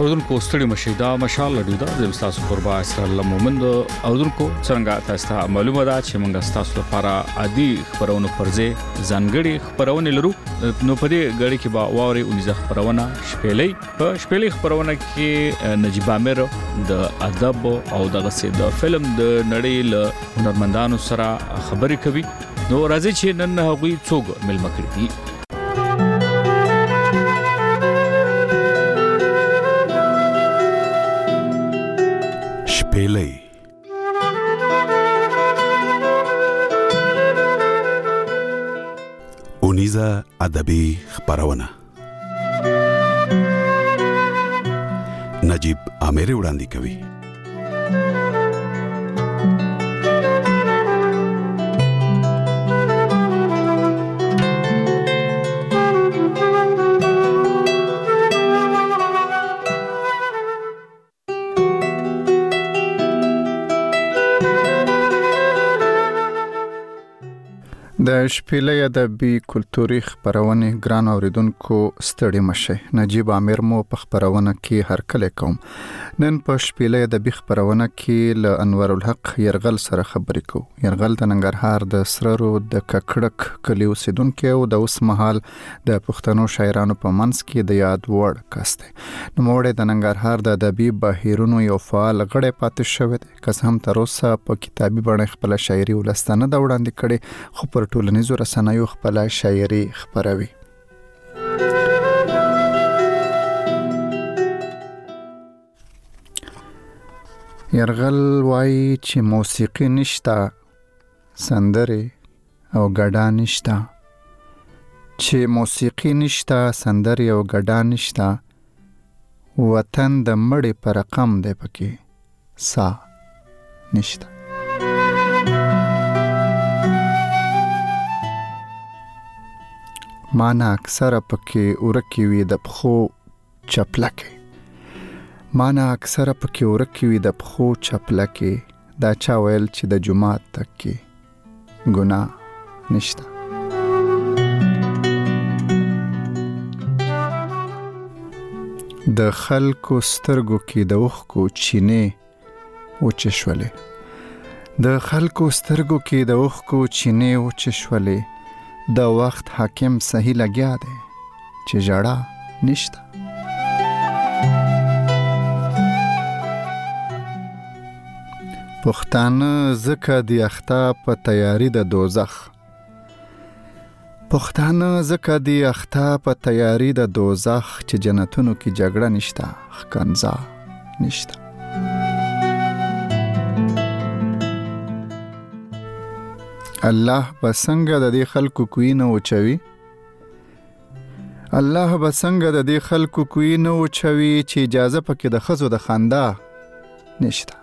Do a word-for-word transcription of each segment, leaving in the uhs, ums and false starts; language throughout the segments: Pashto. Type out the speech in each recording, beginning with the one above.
اوردونکو ستړي مشي دا مشال لري دا د استاد قربا اسرائیل مومند اوردونکو څنګه تاسو ته معلومه ده چې موږ تاسو لپاره عادي خبرونه پرځه ځانګړي خبرونه لرو نو په دې غړي کې با ووري اونځه خبرونه شپېلې په شپېلې خبرونه کې نجيب عامر د ادب او د غسې د فلم د نړۍ له هنرمندانو سره خبرې کوي نو راځي چې نن هغوی څوک ملما کړی دي شپېلې اونیزه ادبي خبرونه نجيب عامر وړاندې کوي. د شپېلې ادبي کلتوري خبرونه ګران اوریدونکو ستړي مشه نجيب عامر مو په خبرونه کې هر کله کوم نن په شپېلې ادبي خبرونه کې ل انور الحق يرغل سره خبرې کو يرغل د ننګرهار د سررو د ککړک کلیو سیدونکو او د اوس مهال د پښتنو شاعرانو په منځ کې د یاد وړ کسته نو موړ د ننګرهار د ادبي بهیرونو یو فعال غړې پاتې شوی دی کس هم تر اوسه په کتابي بڼه خپل شاعري ولستانه د وړاندې کړي خو پر ټولنیزو رسنیو خپل شاعري خبروي. يرغل وای چې موسیقي نشتا سندره او ګډا نشتا چې موسیقي نشتا سندره او ګډا نشتا وطن د مړې پر رقم دی پکې سا نشتا مانا اکثر پکې ورکی وي د پخو چپلکه مانا اکثر پکې ورکی وي د پخو چپلکه دا چا ویل چې د جمعات تک کې ګناه نشتا د خلکو سترګو کې د اوښکو چینې وچشولې د خلکو سترګو کې د اوښکو چینې وچشولې د وخت حاکم صحیح لګیا دی چې جړه نشتا پښتانه زکه دی اخته په تیاری د دوزخ پښتانه زکه دی اخته په تیاری د دوزخ چې جنتونو کې جګړه نشتا خکنزا نشتا الله بسنګ د دې خلکو کوی نه وچوي الله بسنګ د دې خلکو کوی نه وچوي چې اجازه پکې د خزو د خندا نشته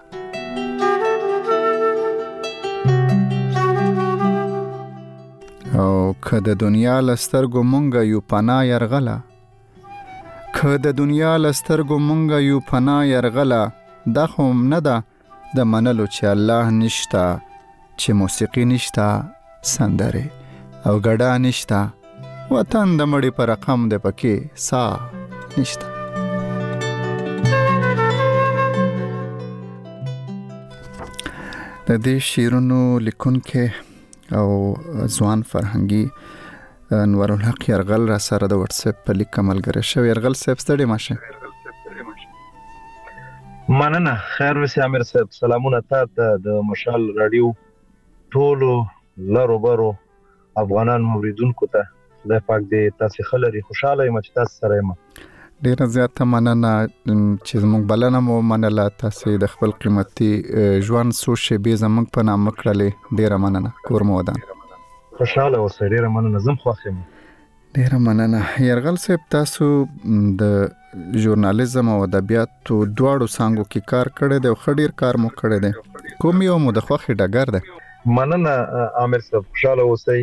او که د دنیا لسترګو مونږه یو پنا يرغلا که د دنیا لسترګو مونږه یو پنا يرغلا دا خو نه ده د منلو چې الله نشته چې موسیقي نشتا سندره او ګډا نشتا وطن د مړي پر رقم ده پکې سا نشتا د دې شیرونو لیکونکو او ځوان فرهنګي انور الحق يرغل را سره د واتس اپ په لیک ملګری شو يرغل صاحب ستړي ماشه مننه خیر وسه امیر صاحب سلامونه تاسو د مشال رادیو ټولو لارو برو افغانان موریدونکو ته خدای پاک دې تاسو خلري خوشاله یم چې تاسو سره یم ډیر زیاته مننه چې موږ بلنه مو منله تاسو د خپل قیمتي ژوند سوشي به زموږ په نام کړلې ډیر مننه کور مو ودان خوشاله اوسئ ډیر مننه زم خوښ یم ډیر مننه يرغل صاحب تاسو د ژورنالیزم او ادبیاتو دواړو څنګه کې کار کړی دی او خډیر کار مو کړی دی کوم یو مو د خوښي ډګر دی مننه عامر صاحب خوشاله اوسئ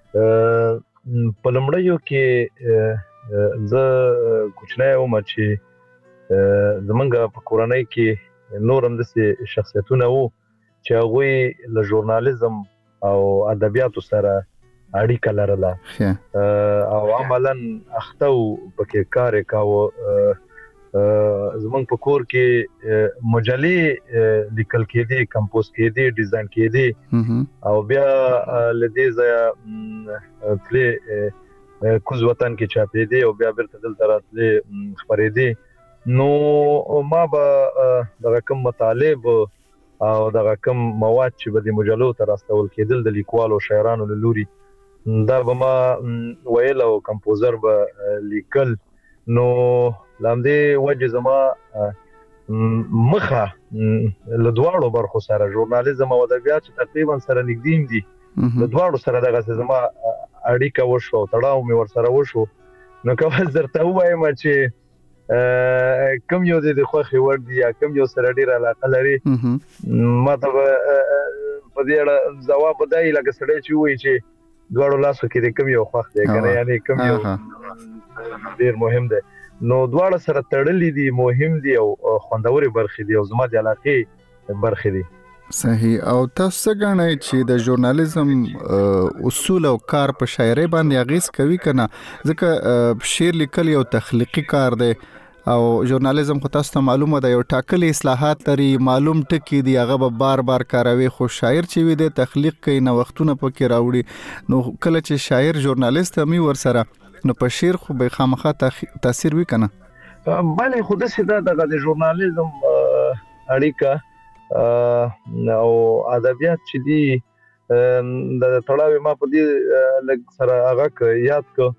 په لمړیو کې زه کوچنی وم چې زمونږ په کورنۍ کې نور هم داسې شخصیتونه وو چې هغوی له ژورنالیزم او ادبیاتو سره اړیکه لرله او عملاً اخته و پکې کار یې کاوه زمونږ په کور کې مجلې لیکل کېدي، کمپوز کېدي، ډیزاین کېدي او بیا لدې ځای تلې کوز وطن کې چاپېدي او بیا بیرته دلته راتلې خپرېدي. نو ما به دغه کوم مطالب او دغه کوم مواد چې به د مجلو ته راستول کېدل د لیکوالو شاعرانو له لوري دا به ما ویل او کمپوزر به لیکل. نو لامدې وجه زما مخه له دواړو برخو سره ژورنالیزم او ادبیات تقریبا سره نږدې دي، له دواړو سره دغه زما اړیکه وشو، تړاو مې ور سره وشو. نو کوم درته وایم چې کوم یو د خوخي ور دي یا کوم یو سره ډیر علاقه لري، ما ته په دې اړه جواب بدای لکه سړی چې وایي چې دواړو لاسو کې کوم یو خوخ دی کنه، یعنی کوم یو ډیر مهم دی. نو دواړه سره تړلې دي، مهم دي او خوندوري برخې دي او زما د علاقې برخې دي. صحیح. او تاسو څنګه چې د ژورنالیزم اصول او کار په شاعرۍ باندې اغیز کوي کنه، ځکه شعر لیکل یو تخلیقي کار دی او ژورنالیزم خو تاسو ته معلومه ده یو ټاکلي اصلاحات لري، معلوم ټکی دی، هغه به بار بار کاروي. خو شاعر چې وي د تخلیق کوي، نو وختونه پکې راوړي. نو کله چې شاعر ژورنالیست هم ور سره، نو په شعر خو به خامخا تاثیر وی کنه. بله خو د سیده دغه د ژورنالیزم اړیکه او ادبیات چې دي د تړاوي ما په دې لږ سره هغه یاد کو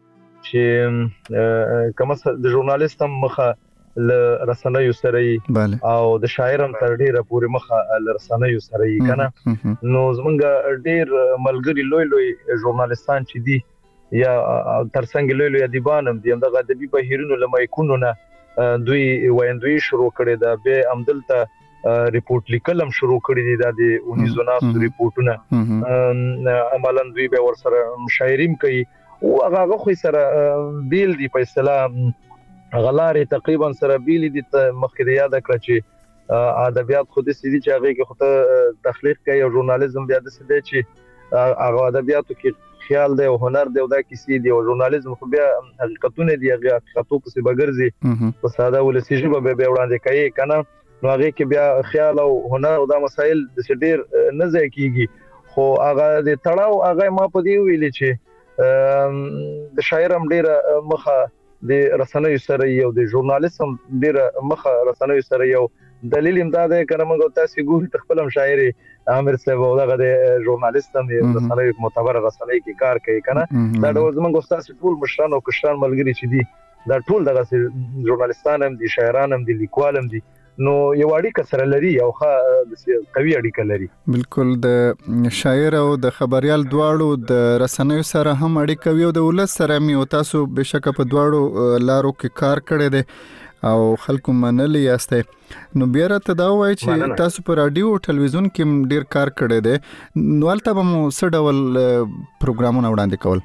چې کومه د ژورنالیست هم مخه ل رسنیو سره او د شاعر هم تر ډیره پورې مخه ل رسنیو سره کنه. نو زمونږ ډیر ملګری لوی لوی ژورنالیستان چې دي یا ترڅنګ لوی لوی ادیبان هم دي، دغه ادبي بهیرونو لمایکونو نه دوی وایندوی شروع کړي دا به عمدلته ریپورت لیکل هم شروع کړي دي د اونیزو ناس ریپورتونه عملاً دوی به ور سره شاعریم کوي او هغه خو سره بیل دی په اصطلاح غلاري تقریبا سره بیل دي. مخکې یاد کړ چې ادبیات خو د سړي چې هغه کې خو تخلیق کوي او ژورنالیزم بیا د سړي چې هغه ادبیاتو کې خیال دی او هنر دی او دا کیسې دی او ژورنالیزم خو بیا حقیقتونه دی، هغه حقیقتو په څیر بګرځي په ساده ولسی ژبه به وړاندې کوي کنه. نو هغه کې بیا خیال او هنر او دا مسائل د ډیر نه ځای کیږي. خو هغه د تړاو هغه ما په دی ویلې چې د شاعر هم ډیر مخه د رسنیو سره یو د ژورنالیست هم ډیر مخه رسنیو سره یو دلیل امداد کنه. موږ تاسو ګوري تخپلم شاعري عامر صاحب او دغه د ژورنالیست هم د رسنیو معتبر رسنۍ کې کار کوي کنه. دا ډول زموږ استاد ټول مشران او کشران ملګری چې دي دا ټول دغه ژورنالیستان هم دي، شاعران هم دي، لیکوال هم دي. نو یو اړیکه سره لري او ښه قوي اړیکه لري. بالکل د شاعر او د خبريال دواړو د رسنیو سره هم اړیکه وي او د ولس سره مې او تاسو بشک په دواړو لارو کې کار کړی دی او خلکو منلي یاسته. نو بیا راته دا وایي چې تاسو په رادیو او ټلویزیون کې ډیر کار کړی دی، نو البته به مو څه ډول پروګرامونه وړاندې کول؟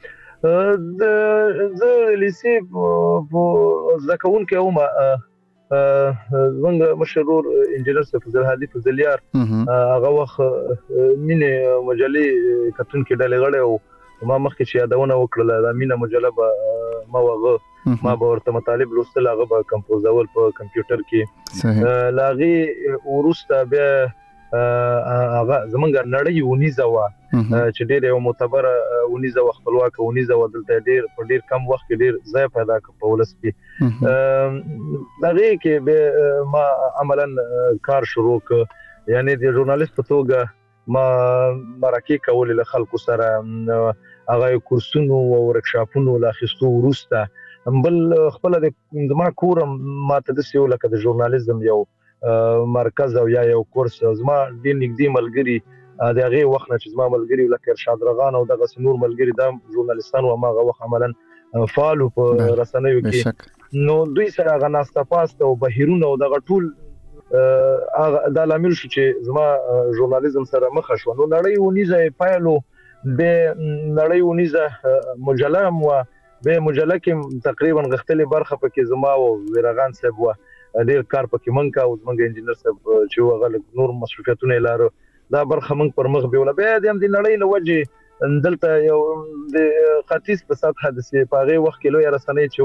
د زه لیسې په ځکهون کې اومه زمونږ مشهور انجینر فضل هادي فضلیار هغه وخت مینه مجلې کتون کې ډلې غړې او ما مخکې چې یادونه وکړله دا مینه مجله ما وغه ما به ورته مطالب لوستل، هغه به کمپوزول په کمپیوټر کې لاغي ورسته بیا هغه زمونږ نړۍ ونیزه وا چې ډېر یو معتبر ونیزه خپلواک ونیزه ودلته ډېر په ډېر کم وخت کې ډېر ځای پیدا کړ په ولس کې. دغه کې به ما عملاً کار شروع ک، یعنی د ژورنالیست په توګه ما مرکه کول له خلکو سره، هغه کورسونو او ورکشاپونو لا خستو ورسته بل خپل د ما کورم ما ته د سیو لکه د ژورنالیزم یو مرکز او یا یو کورس زما د نږدې ملګری د هغه وخت نه چې زما ملګری لکه ارشاد رغان او دغه نور ملګری د ژورنالیستانو او ما هغه وخت عملاً فعالو په رسنیو کې. نو دوی سره هغه ناسته پاسته او بهیرونه او دغه ټول دا لامل شو چې زما ژورنالیزم سره مخ شو. نو نړۍ ونیزه پایلو به نړۍ ونیزه مجله مو به مجله کې تقریبا غختلې برخه پکې زما او ورغان صاحب و ډېر کار پکې منکا او زمونږ انجینر صاحب چې هغه نور مسؤلیتونه لاره دا برخه من پر مخ بیوله به د نړۍ له وجه دلته یو د خاطیس په سات حادثه په هغه وخت کې لوی رسنۍ چې و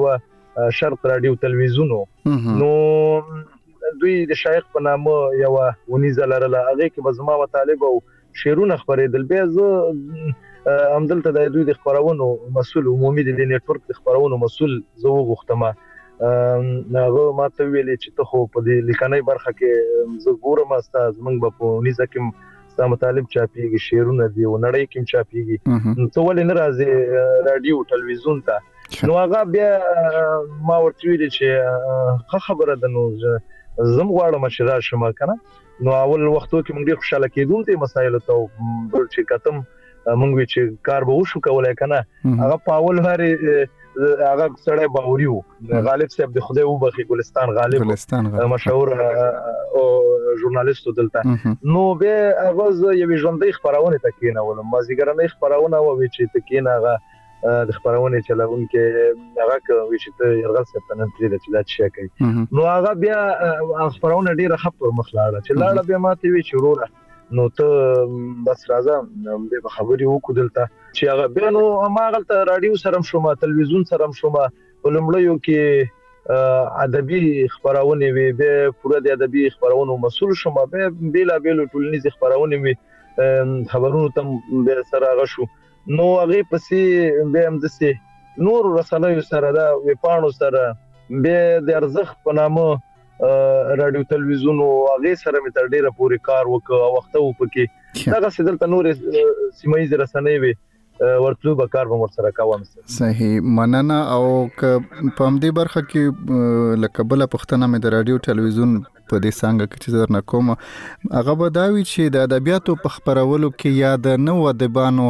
شرق رادیو تلویزیون نو دوی د شایخ په نامه یو ونیزه لرله هغه کې بزما مطالب او شعرونه خبرېدل بیا زه همدلته د دوی د خبرونو مسؤل عمومي د نیټورک د خبرونو مسؤل زه وغوښتم هغه ماته ویلي چې ته خو په دې لیکنۍ برخه کې زه ګورم استاد موږ به په ونیزه کې ستا مطالب چاپیږي شعرونه دي او نړۍ کې چاپیږي ته ولې نه راځې رادیو تلویزیون ته نو هغه بیا ما ورته ویل چې خبره ده نو زم غواړم چې راشم کنه نو اول وختو کې موږ ډیر خوشاله کېدون ته مسایل ته چې کتم موږ چې کار به وشو کولای کنه هغه په اول هاري هغه سړی باوري وو غالب صاحب د خدای وبخي ګلستان غالب مشهور او ژورنالیست دلته نو به هغه یو ژوندۍ خبرونه تکینه ولم مازیګرنۍ خبرونه و چې تکینه هغه د خبرونه چلاون کې هغه کوي چې ته یرغل سپنن پرې د چلا شي کوي نو هغه بیا خبرونه ډیره خپل مخلاړه چې لاړه بیا ماته وی چې وروره نو ته بس راځه به خبري وکړه دلته چې هغه بیا نو ما غلطه رادیو سره شوم تلویزیون سره شوم ولمړیو کې ادبي خبرونه وی به پوره د ادبي خبرونو مسول شوم به بیل بیل ټولنیز خبرونه وی خبرونو ته به سره غشو نو هغه پسې به هم د سي نور رسنیو سره دا وپانو سره به د ارزخ په نامه رادیو تلویزیون او هغه سره مې تر ډیره پورې کار وکړ وخت و پکې دا څه دلته نور سیمایي رسنۍ وي ورته به کار به سره کوم صحیح مننه او په همدې برخه کې لکبله پښتنه مې د رادیو تلویزیون په دې څنګه کې چې درنه کوم هغه به دا وی چې د ادبیاتو په خبرولو کې یا د نو ادبانو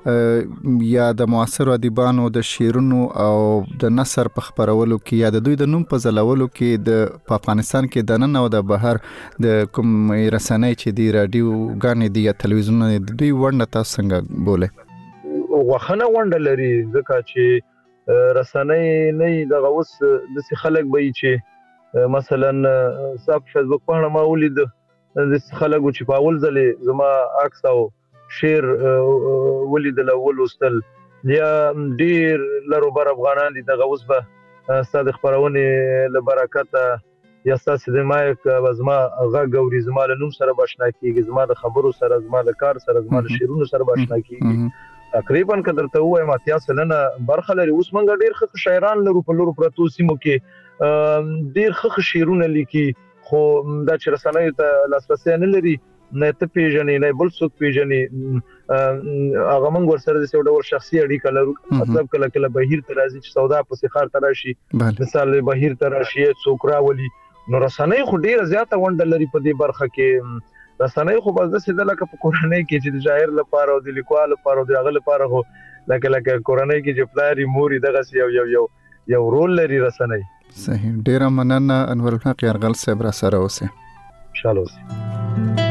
یا د معاصر ادبانو د شعرونو او د نثر په خبرولو کې یا د دوی د نوم په ځلولو کې د افغانستان کې د نن او د بهر د کوم رسنۍ چې دی رادیو غانې دی یا تلویزیون دی دوی ورنه تاسو څنګه بوله وخنه ونډه لري ځکه چې رسنۍ نه دغه اوس د خلک به چې مثلا صاحب فیسبوک باندې ما ولید د خلکو چې په اول ځلې زما عکس او شیر ولید الاول واستل یا ډیر لرو بر افغانان دي دغه اوس به ستاسو خبرونه له برکته یا ستاسو د مایک وزما غږ او زما له نوم سره بشنا کیږي زما د خبرو سره زما د کار سره زما د شیرونو سره بشنا کیږي تقریبا کدر ته وایم اتیا سلنه برخه لري اوس منګ ډیر ښه شاعران لرو په لورو پرتو سیمو کې ډیر ښه شعرونه لیکي خو دا چې رسنۍ ته لاسرسي نه لري نه ته پیژنې نه بل څوک پیژنې هغه موږ ورسره د څو ډول شخصي اړیکه لرو مطلب کله کله بهیر ته راځي چې سودا په سخار ته راشي مثال بهیر ته راشي څوک راولي نو رسنۍ خو ډیر زیاته ونډه لري په دې برخه کې رسنۍ خو بس د سیده لکه په کورنۍ کې چې د شاعر لپاره او د لیکوال لپاره او د هغه لپاره خو لکه لکه کورنۍ کې چې پلاری موري دغه یو یو یو یو رول لري رسنۍ صحیح ډیر مننه انور الحق یرغل صاحب را سره اوسه انشاءالله اوسه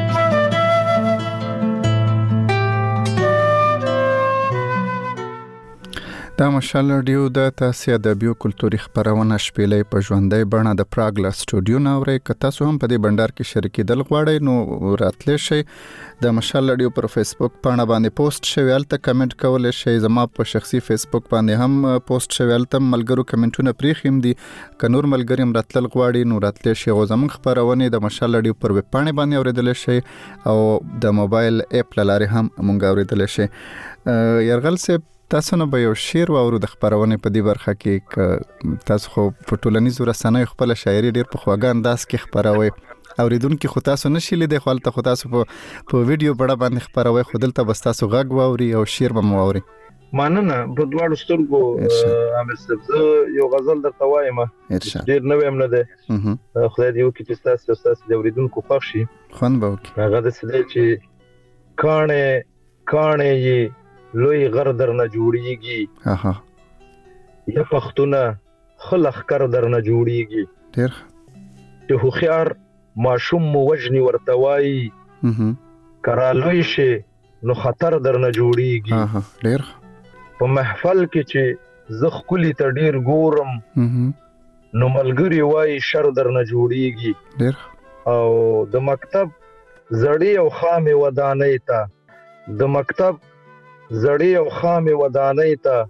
دا مشال رادیو د تاسو ادبیو کلتوري خبرونه شپېلې په ژوندۍ بڼه د پراګ لا سټوډیو نورې کته سو هم په دې بندر کې شریکېدل غواړئ نو راتلې شي د مشال رادیو پر فیسبوک باندې باندې پوسټ شوی الته کمنټ کول شي زما په شخصي فیسبوک باندې هم پوسټ شوی الته ملګرو کمنټونه پریخیم دي ک نور ملګریم راتل غواړي نو راتلې شي غوځم خبرونه د مشال رادیو پر ویب باندې باندې اوریدل شي او د موبایل اپ لاره هم مونږ اوریدل شي يرغل سه تاسو نه به یو شعر واورو د خبرونه په دې برخه کې تاسو خو په ټولنیزو رسنیو خپل شاعري ډیر په خواږه انداز کې خبروي اوریدونکو خو تاسو نشي لیدای خو تاسو تاسو په په ویډیو بڑا باندې خبروي خو دلته بس تاسو غږ واوري او شعر به مو واوري ماننه په دواړو سترګو عامر صاحب یو غزل درته وایم ډیر نو هم نه ده خدای دې وکړي چې تاسو تاسو د اوریدونکو خوښ شي خوان به وکړي هغه د سده چې کانه کانه یې لوی غر در نه جوړیږي اها یا پختونه خلخ کر در نه جوړیږي ډیر چې خو خيار ماشوم مو وجني ورتوي اها کرا لوی شي نو خطر در نه جوړیږي اها ډیر په محفل کې چې زخ کلی ته ډیر ګورم اها نو ملګری وای شر در نه جوړیږي ډیر او د مکتب زړی او خامې ودانې ته د مکتب زړی او خامې ودانې ته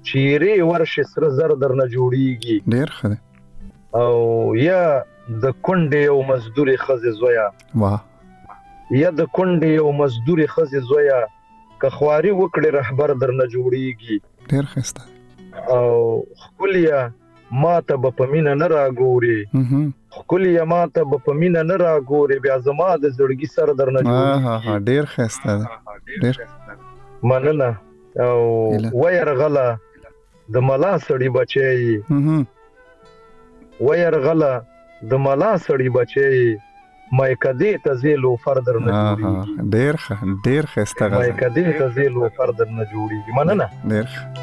چیرې ورشه سره زر درنه جوړیږي ډیر ښه دی. او یا د کونډې او مزدوري خزې زویا واه یا د کونډې او مزدوري خزې زویا که خواري وکړي رهبر درنه جوړیږي. ډیر ښه او خپلیا ما ته به په مینه نه راګوري خپلیا ما ته به په مینه نه راګوري بیا زما د زړګي سر درنه جوړیږي. ها ها ډیر ښه دی. ډیر مننه. او ويرغله د ملا سړی بچي ويرغله د ملا سړی بچي مې کدی ته زیلو فردر نه جوړیږي. ډیر ښه ډیر ښه استغاثه مې کدی ته زیلو فردر نه جوړیږي. مننه. ډیر ښه.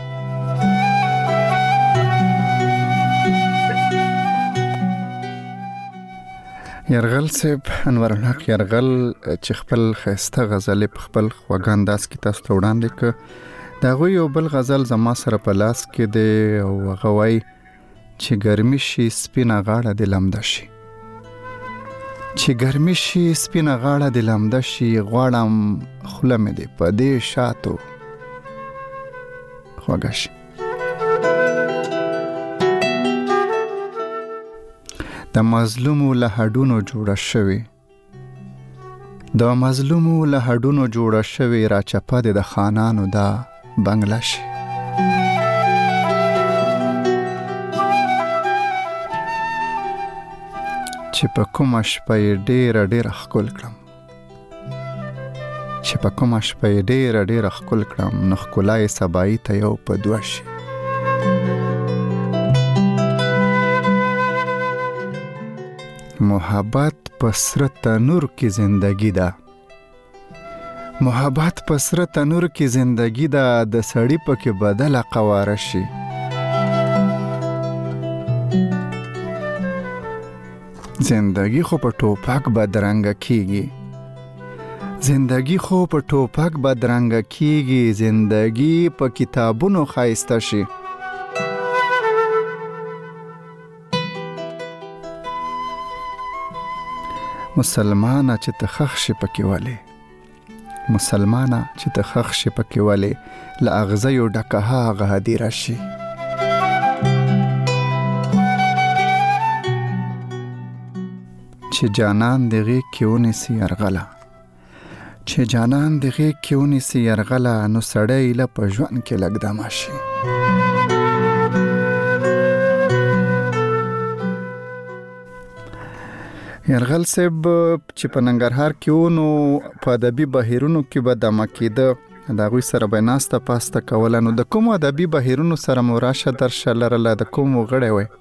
یرغل صاحب انور الحق یرغل چې خپل خسته غزل په خپل خوږ انداز کې تاسو ته وړاندې ک دا غو یو بل غزل زما سره په لاس کې دی او غوي چې ګرمي شي سپینه غاړه د لمده شي چې ګرمي شي سپینه غاړه د لمده شي غواړم خله مې دی په دې شاتو خوږ شي. د مظلومو له هډونو جوړه شوی د مظلومو له هډونو جوړه شوی را چپه د خانانو دا بنگله شي. چې په کومه شپه یې ډېره ډېره ښکل کړم چې په کومه شپه یې ډېره ډېره ښکل کړم نو ښکلا یې سبایي ته یو په دوه شي. محبت په سره تنور کې زندگی ده محبت په سره تنور کې زندگی ده د سړی پکې بدله قواره شي. زندگی خو په ټوپک بدرنګ کیږي زندگی خو په ټوپک بدرنګ کیږي زندگی په کتابونو خایسته شي. مسلمانه چې ته خخ شي پکې ولې مسلمانه چې ته خخ شي پکې ولې له اغزیو ډکه هغه هدیره شي. چې جانان د غیږ کې ونیسي یرغله چې جانان د غیږ کې ونیسي یرغله نو سړی له په ژوند کې لږ دمه شي. یرغل صاحب چې په ننګرهار کې ونو په ادبي بهیرونو کې به دمه کېده د هغوی سره به ناسته پاسته کوله نو د کومو ادبي بهیرونو سره مو راشه درشه لرله د کومو غړی وی؟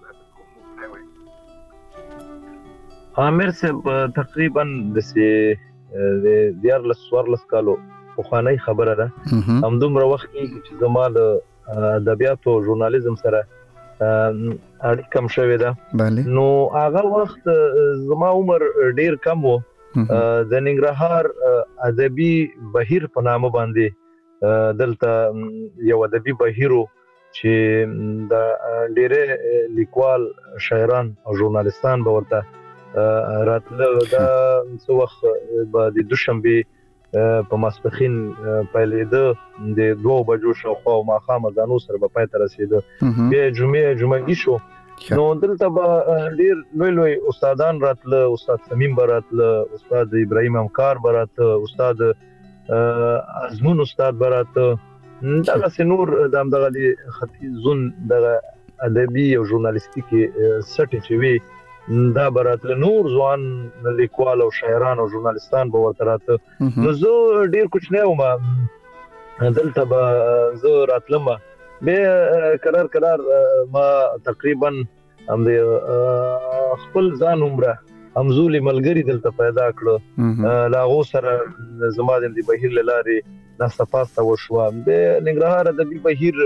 عامر صاحب تقریبا داسې د دیارلس څوارلس کالو پخوانۍ خبره ده همدومره وخت کې چې زما د ادبیاتو ژورنالیزم سره اړیکه کم شوې ده نو هغه وخت زما عمر ډیر کم و. د ننګرهار ادبي بهیر په نامه باندې دلته یو ادبي بهیر چې د ډېرې لیکوال شاعران او ژورنالستان به ورته راتله دا څه وخت به د دوشنبې په ماسپښین پیلېده د دوو بجو شاوخوا او ماښام اذانو سره به پای ته رسېده بیا جمعې جمعګي شو نو دلته به ډېر لوی لوی استادان راتله استاد سمیم به راتله استاد ابراهیم امکار به راته استاد ازمون استاد به راته دغسې نور د همدغه د ختیځ زون دغه ادبي او ژورنالیستیکي سټې چې وي دا براتله نور ځوان لیکوال او شاعران او ژورنالستان به ورته راته نو زه ډېر کوچنی وم دلته به زه راتلم بیا قرار قرار ما تقریبا هم د خپل ځان عمره همزولي ملګري دلته پیدا کړه له هغو سره زما د بهیر له لارې ناسته پاسته وشوه. د ننګرهار ادبي بهیر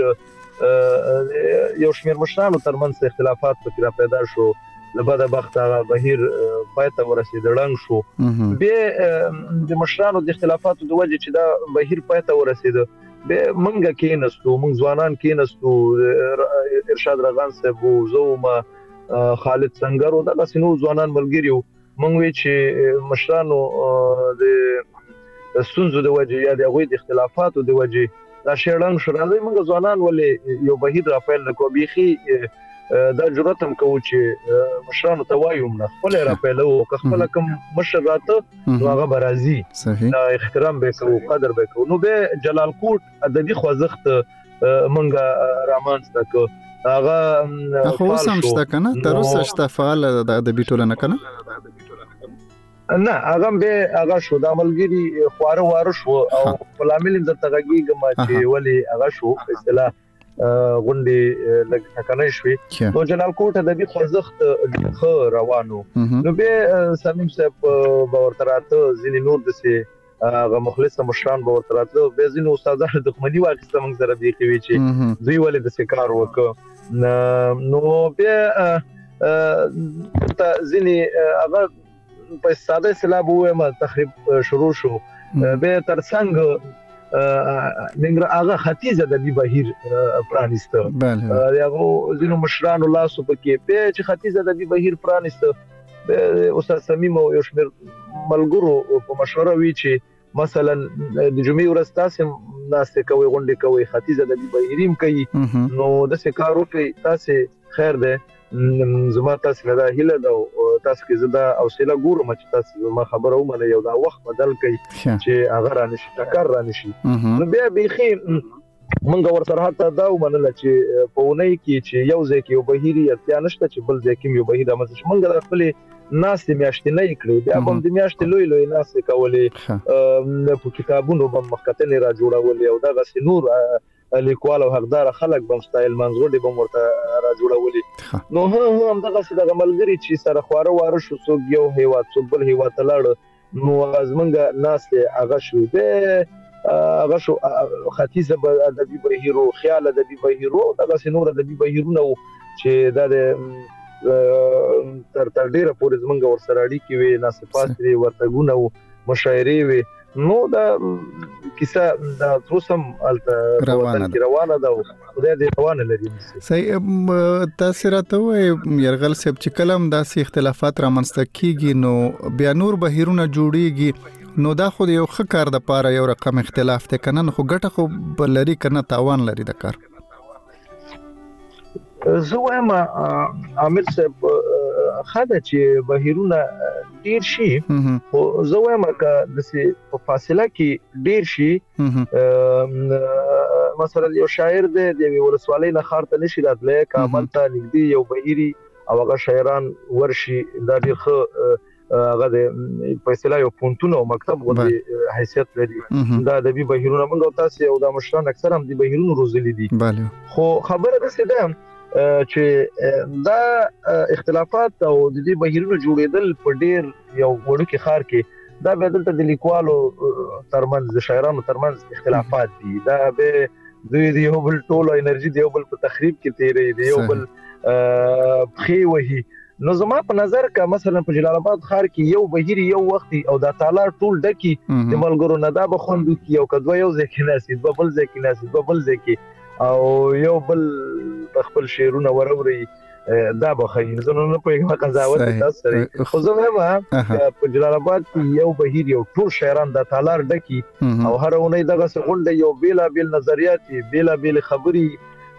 یو شمېر مشرانو ترمنځ اختلافات پکې را پیدا شو له بده بخته هغه بهیر پای ته ورسېد ړنګ شو بیا د مشرانو د اختلافاتو د وجې چې دا بهیر پای ته ورسېده بیا موږ کېناستو موږ ځوانان کېناستو ارشاد رغان صاحب و زه وم خالد سنگر و دغسې نور ځوانان ملګري وو موږ وی چې مشرانو د ستونزو د وجې یا د هغوی د اختلافاتو د وجې دا شیران شرازي موږ ځوانان ولې یو بهیر رافایل نکو بيخي دا جرأت هم کوو چې مشرانو ته وایو نه خپل رافایل او خپل کوم مشر راته نو هغه برازي صحیح احترام به کوو قدر به کوو نو به جلال کوټ ادبي خوځښت منګه رامان ستکو هغه خو سم شته کنه تر اوسه شته فعال د ادبي ټولنه کنه نه هغه به هغه شو د عملګری خواره واره شو او فلامل د تغږیګه ما چې ولی هغه شو اصطلاح غونډي لګ ټکنه شوي نو جلال کوټ ادبي خوځښت خو روانو نو به سمیم صاحب باورتراته ځینې نور دسه هغه مخلص مشران باورتراته به ځینې استادانو دښمنی واخیسته موږ سره دی کوي چې دوی ولې د کار وکړ نو به ته ځینې هغه په ساده سلاب وې ما تخریب شروع شو به ترڅنګ ننګر هغه ختیځ ادبي بهیر پرانیسته بله هغه ځینو مشرانو لاسو پکې په چې ختیځ ادبي بهیر پرانیسته استاد سمیم او یشمیر ملګرو په مشوره وی چې مثلا د جمعې ورځ تاسو ناسته کوي غونډه کوي ختیځ ادبي بهیریم کوي نو د څه کارو کوي تاسو خیر ده زما تاسو نه هیله ده تاسو کې زدا او سیلا ګورم چې تاسو ما خبره ومنه یو دا وخت بدل کوي چې هغه را نشي ټکر را نشي نو بیا بيخي منګ ورسره حتی دا ومنله چې په ونی کې چې یو ځکه یو بهيري اتیا نشته چې بل ځکه یو بهير د مزه منګ خپل ناس میاشتې نه کړې بیا هم د میاشتې لوی لوی ناس کولې په کتابونو باندې مخکتنې را جوړولې او دا غس نور لیکوال او حقدار خلک بم سټایل منځوړي بم ورته را جوړولې نو هم هم دغه څه د ملګری چې سره خواره واره شو څوک یو هیواد څوک بل هیواد تلاړ نو ازمنګ ناس هغه شو به هغه شو ختیځ ادبي بهیرو خیال ادبي بهیرو دغه څه نور ادبي بهیرونه چې د تر تر ډیره پورې زمونږ ورسره اړیکې وي ناسپاسري ورتګونه مشاعري وي نو دا کیسه دا تروسم الته روانه روانه ده خدای دې روانه لري صحیح تاسو راته وای يرغل صاحب چې کلم داسې اختلافات رامنځته کیږي نو بیا نور بهیرونه جوړیږي نو دا خو یو ښه کار د پاره یو رقم اختلاف ته کنه خو ګټه خو بلری کنه تاوان لري د کار زه وایم عامر صاحب خاله چې بهیرونه ډیر شي خو زه وایم چې د فاصله کې ډیر شي مثلا یو شاعر د ولسوالۍ نه خارته نشي راتلای کابل ته نږدې یو بهیري او هغه شاعران ورشي دا ډیر ښه هغه د فیصله یو پونتونه او مکتب غوډي حیثیت لري دا ادبي بهیرونه موږ تاسو او د مشران اکثر هم د بهیرونو روزلي دي خو خبره ده چې چې دا اختلافات او د دې بهیرونو جوړېدل په ډیر یو وړوکی خار کې دا به دلته د لیکوالو ترمنځ د شاعرانو ترمنځ اختلافات دي دا به دوی د یو بل ټولو انرژي د یو بل په تخریب کې تیرې دی یو بل خي وهي نو زما په نظر کا مثلا په جلال آباد خار کې یو بهیر یو وخت او دا تعالی ټول ډکی د ملګرو نه دا بخوندو کې یو کدو یو ځکه ناسي د بل ځکه ناسي د بل ځکه او یو بل خپل شعرونه وروري دا بخین زنه نه په قضاوت تاسو سره خو زه ما په جلال آباد کې یو بهیر یو ټول شاعران د تعالی ډکی او هر اونۍ دغه غونډه یو بیلا بیل نظریات بیلا بیل خبري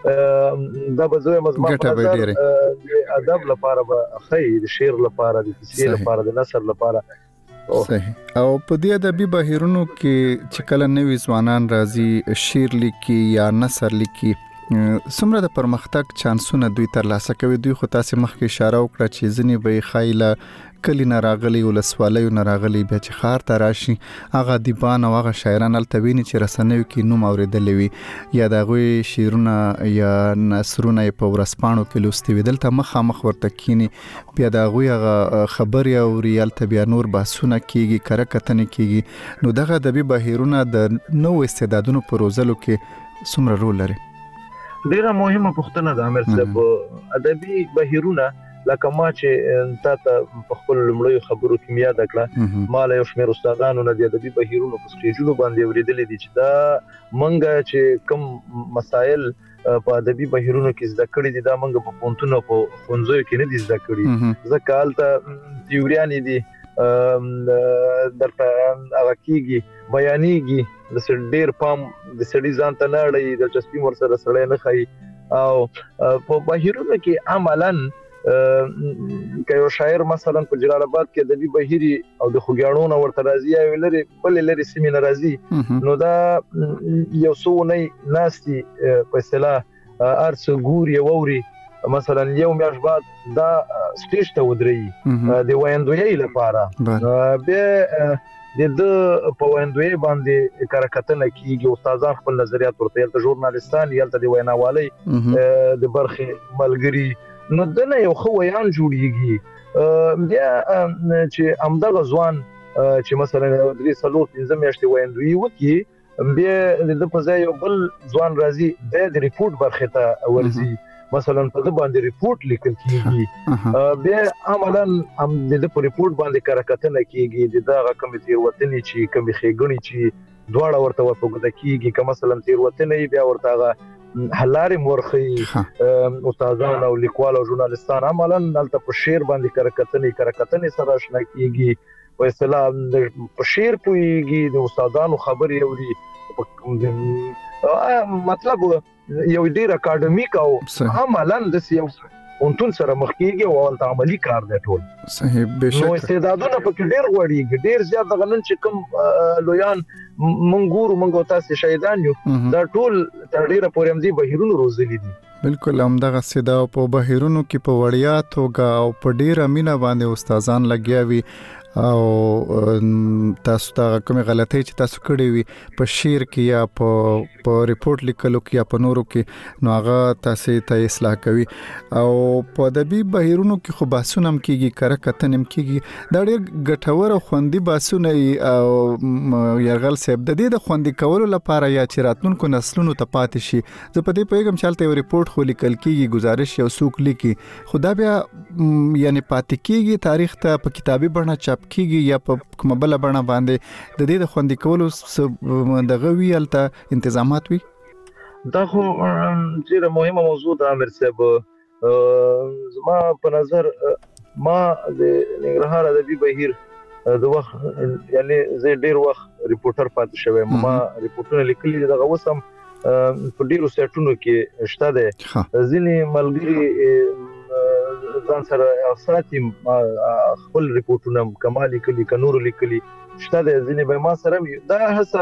دا به زه مزما نظر ادب لپاره به خیر شعر لپاره د تفسیر لپاره د نثر لپاره صحیح او په دې ادبي بهیرونو کې چې کله نوې ځوانان راځي شعر لیکي یا نثر لیکي څومره د پرمختګ چانسونه دوی ترلاسه کوي دوی خو تاسو مخکې اشاره وکړه چې ځنی به خایله کلی نه راغلي ولسوالۍ نه راغلي بیا چې خار ته راشي هغه دیوان او هغه شاعران التویني چې رسنوي کې نوم اوریدلې وي یا دغه شعرونه یا نثرونه په ورسپانو کې لوستي وي دلته مخامخ ورته کینی بیا دغه هغه خبري او ریال ته بیا نور بحثونه کیږي کرکتنه کیږي نو دغه ادبي بهیرونه د نو استعدادونو په روزلو کې څومره رول لري ډیره مهمه پوښتنه ده امر صاحب ادبي بهیرونه لکه ما چې تاسو په خپل لمړی خبرو کې یاد کړه مال یو شمېر استادانو نه د ادبي بهیرونو په سټیجونو باندې ورېدلې دي چې دا منګه چې کوم مسائل په ادبي بهیرونو کې زده کړې دي دا منګه په پونتونو په خونځو کې نه دي زده کړې ځکه حالت تیوریان دي درته هغه کیږي بیانېږي د ډیر پام د سړي ځان ته نه اړي د چسپي ور سره سړی نه خي او په بهیرونو کې عملاً که یو شاعر مثلا په جلال آباد کې د دې بهيري او د خوګیاڼو ورته راځي او لري بل لري سیمه ناراضي نو دا یو څو نه ناستي په اصطلاح ارس ګور یو ووري مثلا یو میاش بعد دا سټیج ته ودري د وایندوی لپاره به د په وایندوی باندې کارکتنه کیږي استادان خپل نظریات ورته یلته ژورنالیستان یلته دی ویناوالي د برخه ملګری نو دنه یو خو ویان جوړیږي بیا چې امدغه ځوان چې مثلا درې سلو پنځه میاشتې وایندوی وکي بیا د په ځای یو بل ځوان راځي د ریپورت برخه ته ورزي مثلا په دې باندې ریپورت لیکل کیږي بیا عملاً هم د په ریپورت باندې کارکتنه کیږي دغه کمیټې وطني چې کمی خېګنی چې دواړه ورته ورته کیږي که مثلا تیر وطني بیا ورته حلاري مورخي استادان او لیکوال او ژورنالیستان عملاً دلته په شعر باندې کارکتنه کارکتنه سره آشنا کیږي په اصطلاح په شعر پويږي د استادانو خبري اوري مطلب یو ډیر اکیډمیک او عملاً د یو اونتون سره مخکېږي او ولته عملی کار دی ټول صحیح بشک نو استعدادونه په ډیر غوړیږي ډیر زیات د غنن چې کوم لویان منګورو منګو تاسو شهیدان یو دا ټول تر ډیره پورې هم دي بهیرونو روزلي دي بالکل همدغه سیدا په بهیرونو کې په وړیا توګه او په ډیره مینا باندې استادان لګیاوي او تاسو ته کومه غلطۍ چې تاسو کړې وي په شعر کې یا په په ریپورت لیکلو کې یا په نورو کې نو هغه تاسو ته اصلاح کوي او په ادبي بهیرونو کې خو باسونه هم کیږي کړه کتنم کیږي دا ډېر ګټور او خوندي باسونه او یرغل صاحب د دې د خوندي کولو لپاره یا چې راتلونکو نسلونو ته پاتې شي زه په دې پیغام چالتې یو ریپورت خو لیکل کیږي گزارش یو څوک لیکي خدا بیا یعنی پاتې کیږي تاریخ ته په کتابي بڼه چاپ کیږي یا په کومه بل بڼه باندې د دې د خوندي کولو دغه ویلته انتظامات وي دا خو ډیره مهمه موضوع ده امیر صاحب زما په نظر ما د ننګرهار ادبي بهیر د وخت یعنی زه ډیر وخت ریپورټر پاتې شوم ما ریپورټونه لیکلي دغه وسم په ډیرو سټونو کې شته ده ځینې ملګری ځان سره ساتي خپل ریپورټونه کمالي کلی کنور لیکلي شته د ځینې به ما سره دا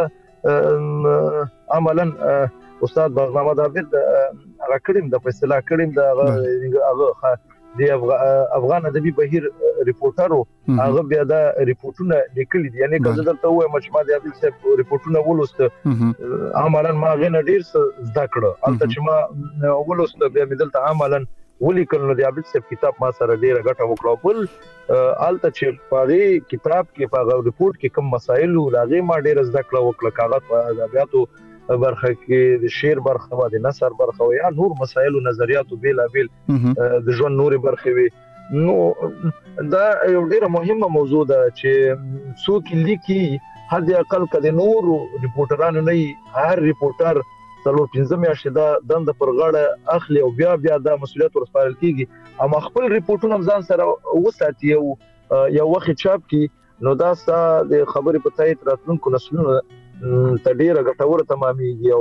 هڅه عملاً استاد بغنامه دابد هغه کړم د فیصله کړم د هغه د افغان ادبي بهیر ریپورټرو هغه بیا دا ریپورټونه لیکلي دي یعنی که زه درته وایم چې ما د هغه ریپورټونه ولوست عملاً ما غنه ډیر زده کړ البته چې ما ولوست بیا مې دلته عملاً ولیکل نو د عبد صاحب کتاب ما سره ډیره ګټه وکړه بل الته چې په کتاب کې په ریپورت کې کوم مسایل لاغې ما ډیره زده کړه وکړه کاغذ په ادبیاتو برخه کې د شعر برخه او د نثر برخه یا نور مسایل او نظریات بیل بیل د ژوند نور برخه وي نو دا یو ډیره مهمه موضوع ده چې څوک لیکي حد اقل کله نور ریپورټرانو نه هر ریپورټر څلور پنځه میاشتې دا دند پر غاړه اخلي او بیا بیا دا مسولیت ورسپارل کیږي اما خپل ریپورټونه ځان سره وساتي او یو وخت چاپ کی نو دا ستاسو د خبرې په تایید راتلونکو نسلونو ته ډیره ګټوره تمامېږي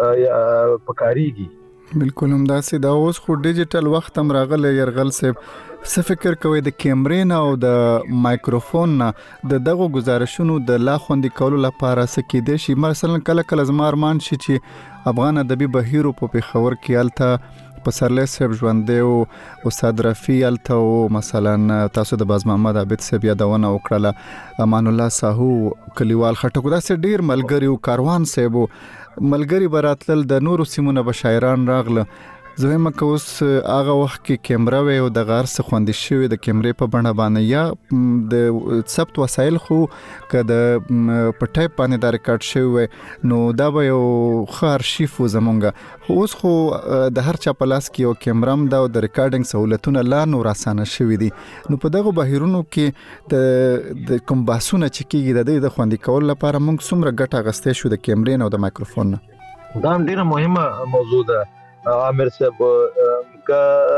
او پکاريږي بالکل هم داسې دا اوس خو ډیجیټل وخت هم راغلی يرغل صاحب څه فکر کوي د کیمرې نه او د مایکروفون نه د دغه گزارشونو د لا خوندي کولو لپاره څه کېدای شي مثلا کله کله زما ارمان شي چې افغان ادبي بهیرو په پیښور کې الته پسرلی صاحب ژوندې او استاد رفیع الته او مثلا تاسو د باز محمد عابد صاحب یادونه وکړه امان الله ساهو کلیوال خټکو داسې ډیر ملګری او کاروان صاحب ملګری براتل د نورو سیمونه بشایران راغله زما کوس هغه وخت کې کیمرا و او د غار څخه خوندې شوی د کیمرې په بڼه باندې یا د ثبت وسایل خو کده په ټایپ باندې دا ریکارډ شوی نو دا به یو خار شیف زمونږه اوس خو د هر چا په لاس کې یو کیمرام دا د ریکارډینګ سہولتونه لا نور اسانه شوی دي نو په دغه بهیرونو کې د د کوم باسونه چې کېږي د خوندې کول لپاره موږ څومره ګټه غستې شو د کیمرې نه او د مایکروفون نه دا ډیره مهمه موضوع ده عامر صاحب که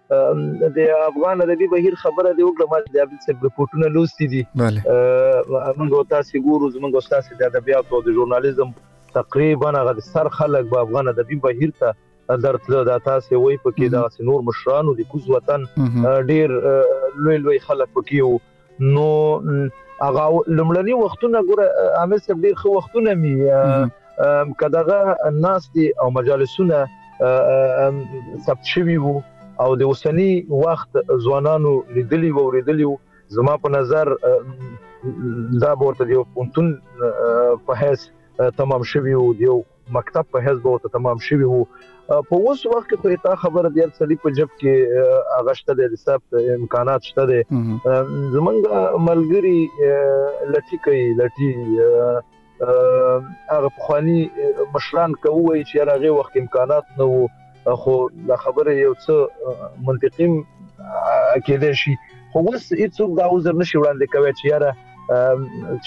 د افغان ادبي بهیر خبره دی وکړه ما د عبد صاحب رپورټونه لوستي دي bale موږ تاسو ګورو زموږ استاد د ادبیات او د ژورنالیزم تقریبا هغه سر خلک په افغان ادبي بهیر ته درتله د تاسو وای پکې د نور مشرانو د کوز وطن ډیر لوی لوی خلک پکې نو هغه لمړنی وختونه ګوره عامل صاحب ډیر خو وختونه می کداغه الناس دي او مجالسونه ثبت شوی وو او د اوسنی وخت ځوانانو لیدلی و اوریدلی زما په نظر دا ورته دی پونتون په هیڅ تمام شوی و دی مکتب په هیڅ ورته تمام شوی وو په اوس وخت کې خو تا خبره دی سړي په جب کې اغشته د حساب امکانات شته دي زمونږ ملګری لټی کوي لټی هغه خواني مشران کوي چې هغه وخت امکانات نه وو خو دا خبره یو څه منطقي کېدای شي خو اوس هیڅوک دا عذر نشي وړاندې کوي چې یاره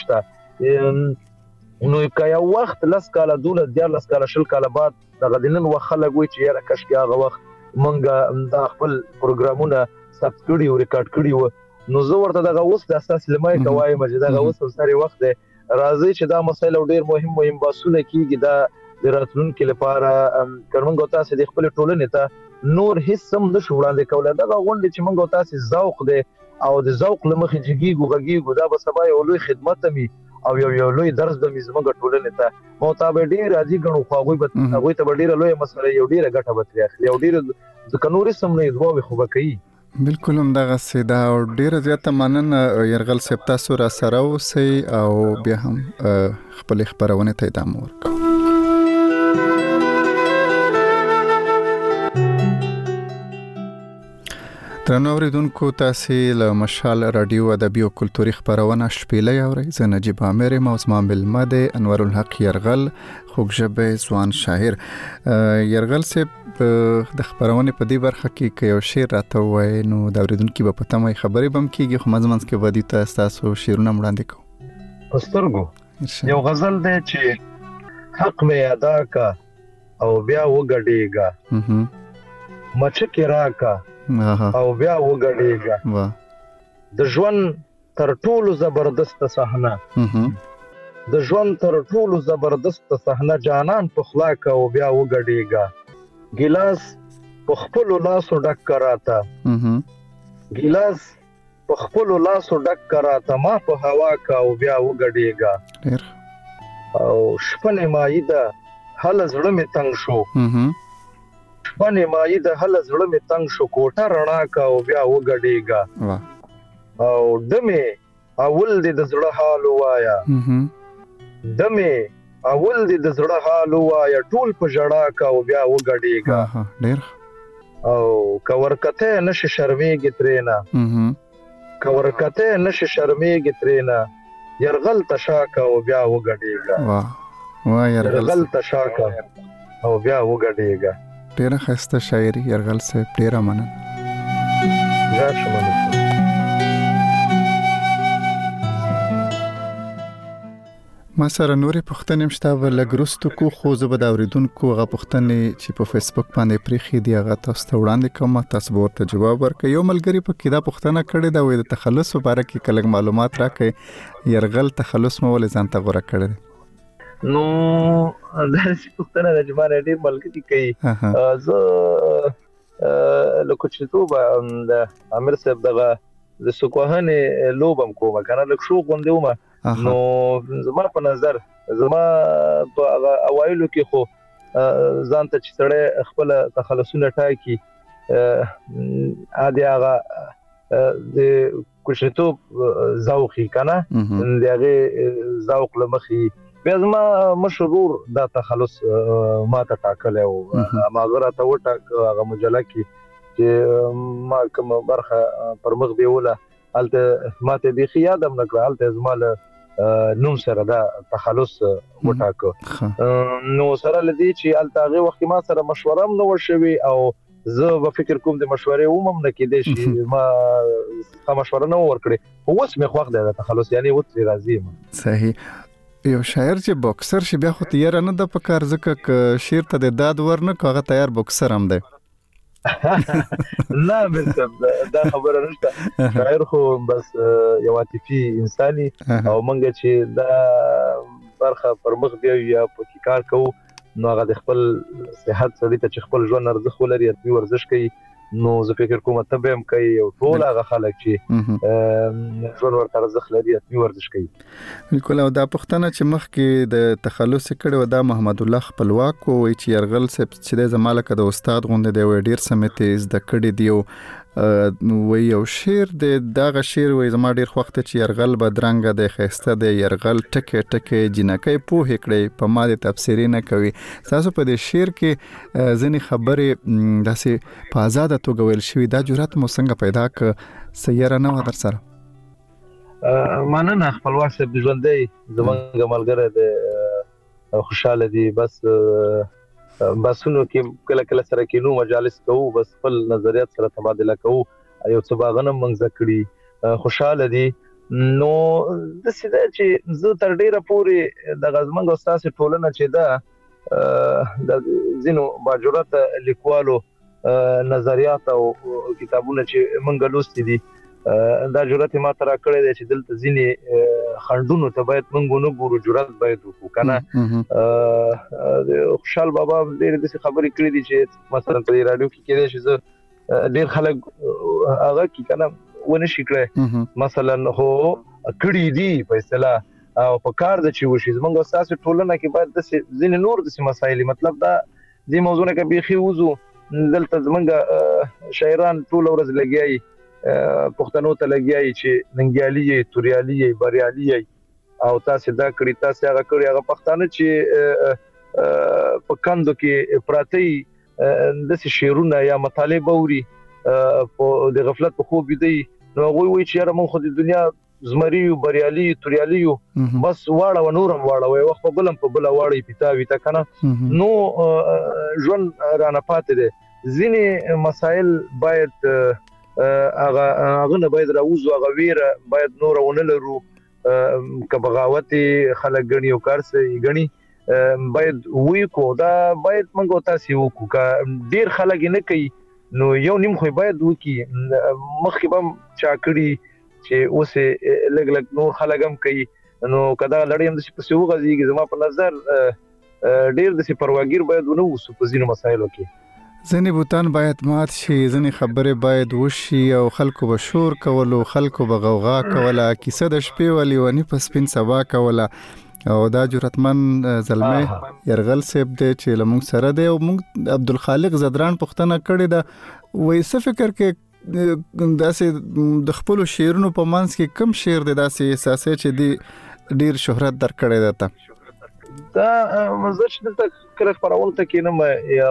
شانشته نو که یو وخت لس کاله دولت دیار لس کاله شل کاله بعد دغه دنن وخت خلک وي چې یاره کشکې هغه وخت مونږ دا خپل پروګرامونه ثبت کړي او ریکارډ کړي وو نو زه ورته دغه اوس د اساس لمای کوي چې دغه اوس سره وخت دی راځي چې دا مسایل ډېر مهم مهم باسونه کیږي دا د راتلونکو لپاره کارمنګ تاسو د خپل ټولنې ته نور هیڅ سم نشو وړاندې کوله دا غونډه چې موږ تاسو ذوق دی او د ذوق لمخې جګیږو غږیږو دا به سبا یو لوی خدمت می او یو یو لوی درس د زموږ ټولنې ته مطابق ډیر راځي غنو خواغوي به هغه ته ډیر لوی مسله یو ډیره ګټه به اخلي او ډیر ځکه نور سم نه دوه خو به کوي بالکل هم دغه سیدا او ډیر زیاته مننه يرغل سپ تاسو را سره اوسئ او بیا هم خپل خبرونه ته ادامه ورکړئ درنو اوریدونکو تاسو له مشال رادیو ادبي او کلتوري خبرونه شپېلې اورئ زه نجيب عامر موزمان بالمد انور الحق يرغل خوږژبه ځوان شاعر يرغل سپ د خبرونه په دې برخه کې کې یو شعر راته وای نو د اوریدونکو په پته مې خبرې بم کیږي خو مزمنس کې ودی تاسو شعرونه وړاندې کوم پسترګو یو غزل دی چې حق مې ادا کا او بیا وګډېګا مچکه راکا او بیا وګډېګا واه د ژوند تر ټولو زبردست صحنه د ژوند تر ټولو زبردست صحنه جانان په خلا کا او بیا وګډېګا ګلاس په خپل لاسو ډک کراتا ګلاس په خپل لاسو ډک کراتا ما په هوا کا او بیا وګډېګا ډیر او شپنه مایده هله زړه می تنگ شو شپنه مایده هله زړه می تنگ شو کوټه رڼا کا او بیا وګډېګا واه او دمه اول دې د زړه حال وایا دمه اول دې د زړه حال وایا ټول په جړا کا او بیا وګډېګا ډیر او کورکته نشه شرمېږي ترینا کورکته نشه شرمېږي ترینا يرغل تشاکا او بیا وګډېګا واه واه يرغل تشاکا او بیا وګډېګا ډیره خسته شاعري يرغل سپ ډیره مننه یا شمنه ما سره نورې پوښتنې مشته ولګرستو کو خو زه به دا اوریدونکو غو پوښتنې چې په فیسبوک باندې پریخي دی هغه تاسو ته وړاندې کوم تاسو ورته جواب ورکړئ یو ملګری په کې دا پوښتنه کړې دا وې د تخلص لپاره کې کله معلومات راکړي يرغل تخلص مو ولې ځان ته غوړه کړی نو دا چې پوښتنه د جماعت ډېر ملګری کوي زه لکه چې تو د امیر صاحب دغه د سکوهنه لوبم کوم کنه لکه شو غوندوم نو زما په نظر زما په اوایلو کې خو ځان ته چې سړی خپل تخلصونه ټاکي ا دې هغه د کوشتوب ذوقي کنه دغه ذوق لمخي بیا زما مشهور دا تخلص ما ته ټاکل او ما غره ته وټاک هغه مجله کې چې ما کوم برخه پر مخ بیوله الته ماته به خیادم نکړه الته زما نوم سره دا تخلص وټاکو نو سره لدی چې التاغه وخت ما سره مشوره هم نو شوي او زه به فکر کوم د مشورې ومم نه کېدې شي ما کوم مشوره نو ورکړي اوس مې خوښ ده تخلص یعنی وڅ راضي صحیح یو شاعر چې بوکسر شي بیا خو تیار نه د پکار ځکه ک شعر ته د داد ورنه کاغه تیار بوکسر هم ده نه مې دا خبره نشته شاعر خو بس یو عاطفي انساني او منګه چې دا برخه پر مخ بیا یا په کار کوو نو هغه د خپل صحت سړي ته چې خپل ژوند ارزښت ولري او ورزش کوي نو زه فکر کوم ته به هم کوي او ټول هغه خلک چې ژوند ورته ارزښت لري او ورزش کوي. بالکل. او دا پښتنه چې مخکې د تخلص کړي و دا محمد الله خپلواک او چې يرغل چې د زمالک د استاد غونډه دی ډیر سمته از د کړي دیو وی یو شعر د دغه شعر وې زما ډیر وخت چې يرغل بدرنګ د خسته د يرغل ټکه ټکه جنکې په هکړې په ما د تفسیر نه کوي. تاسو په دې شعر کې ځنې خبره داسې په آزاد توګه ویل شوی دا جرأت مو څنګه پیدا ک سیاره نه و در سره؟ مننه خپلواک صاحب د ژوندې زمونږ ملګری د خوشاله دي بس باسونو کې کله کله سره کینو مجالس کوو بس خپل نظریات سره تبادله کوو یو څه باغنه منځ کړی خوشاله دي نو د سیده چې زه تر ډیره پورې د غزمنګ استاد ټولنه چې دا د زینو باجورات لیکوالو نظریات او کتابونه چې منګ لوستي دي دا جرأت ما ترا کړی دی چې دلته ځینې خندونو ته باید موږ نه ګورو جرأت باید وکړو کنه خوشحال بابا ډېر د خبرې کړې دي چې مثلا په رادیو کې کېدای شي زه ډېر خلک هغه کې کنه ونه شي کړی مثلا هو کړي دي په اصطلاح او په کار د چې وشي زموږ اساس ټولنه کې باید د ځینې نور د مسایل مطلب دا دې موضوع نه کې بيخي وځو دلته زموږ شاعران ټول ورځ لګیایي پښتنو ته لګیایي چې ننګیالي توریالي بریالي او تاسو دا کړی تاسو هغه کړی هغه پښتانه چې په کندو کې پراتی د شعرونه یا مطالب اوري په د غفلت په خوب دی نو وی وی چې را مون خو د دنیا زمری بریالي توریالي بس واړه و نورم واړه وي وخت په بلم په بل واړی پیتاوي تا کنه نو ژوند رانه پاتې دي ځینې مسائل باید هغه هغه نه باید راوځو هغه ویره باید نور ونه لرو ک بغاوت خلک غني او کارسي غني باید وی کو دا باید منګو تاسو وکړو ک ډیر خلک نه کوي نو یو نیم خو باید وکی مخکې بم چاکړي چې اوسه لګ لګ نور خلک هم کوي نو کدا لړۍ هم د پسې وغځيږي زما په نظر ډیر د پرواګیر باید ونه وسو په ځینو مسایلو کې ځنې بوتان باید مات شي ځنې خبره باید وشي او خلکو به شور کولو خلکو به غوغا کوله کیسه د شپې ولې ونی په سپین سبا کوله او دا جرأتمن زلمه يرغل صاحب دی چې لمون سره دی او موږ عبدالخالق زدران پښتنه کړی دا وې څه فکر کې داسې د خپل شعرونو په منځ کې کم شعر دی داسې احساسې چې دی ډیر شهرت درکړی دی ته دا مزه چې دلته کله خبرول ته کینم یا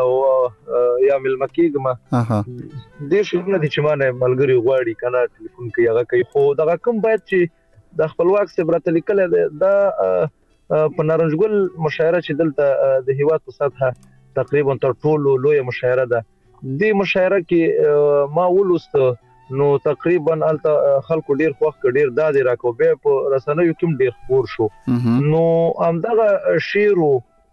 یا ملمکیګم اها د شنو د چمانه ملګری غواړي کنه ټلیفون کوي هغه کوي خو دا کوم باید چې د خپلواک صبرت لیکل دا په نارنجګل مشاعره چې دلته د هیواد په سطحه تقریبا تر ټولو لوی مشاعره ده د مشاعره کې ما ولست نو تقریبا الته خلکو ډیر خوښ ډیر دادی راکو به په رسنیو کې ډیر خور شو نو همدغه شیرو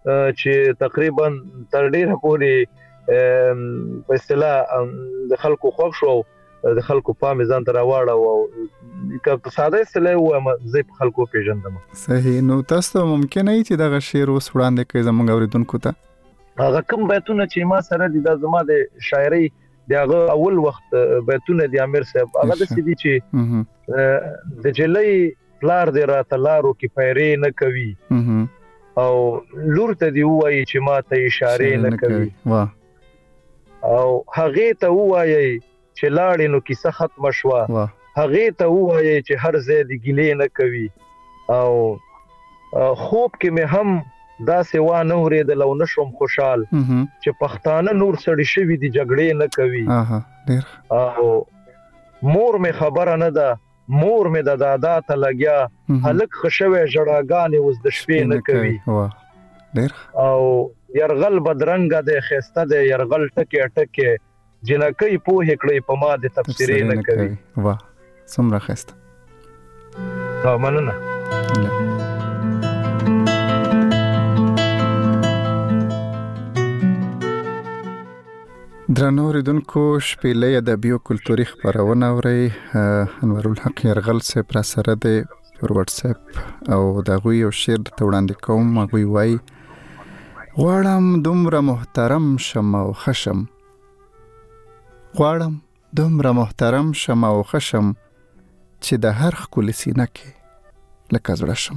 چې تقریبا تر ډیره پورې په اصطلاح د خلکو خوښ شو د خلکو په میزان تر واړه او که ساده اصطلاح و زه په خلکو پیژندم صحیح نو تاسو ممکن نه چې دغه شعر اوس وړاندې کوي زموږ اوریدونکو ته هغه کوم بیتونه چې ما سره دي د زما د شاعري دغه اول وخت بیتونه د امیر صاحب هغه د سدي چې د جلای پلار د راتلارو کې پیرې نه کوي او لور ته دی وایي چې ما ته اشاره نه کوي واه او هغه ته وایي چې لاړې نو کیسه ختم شوه هغه ته وایي چې هر ځای دی ګلې نه کوي او خوب کې مې هم دا سوا نه ورېدل او نشم خوشحال چې پښتانه نور سړی شوی دی جګړې نه کوي اها ډیر او مور مې خبره نه ده مور مې د دادا ته لګیا هلک خشوي جړاګانې وز د شپې نه کوي واه ډیر او يرغل بدرنګ د خسته د يرغل ټکه ټکه جنکې په هکړې په ما د تفسیر نه کوي واه څومره خسته دا مننه درنو اوریدونکو شپېلې ادبي او کلتوري خپرونه اورئ. انور الحق یرغل صاحب را سره دی پر واتس اپ او د هغوی یو شعر درته وړاندې کوم. هغوی وایي: غواړم دومره محترم شم او ښه شم، غواړم دومره محترم شم او ښه شم چې د هر ښکلي سینه کې لکه زړه شم.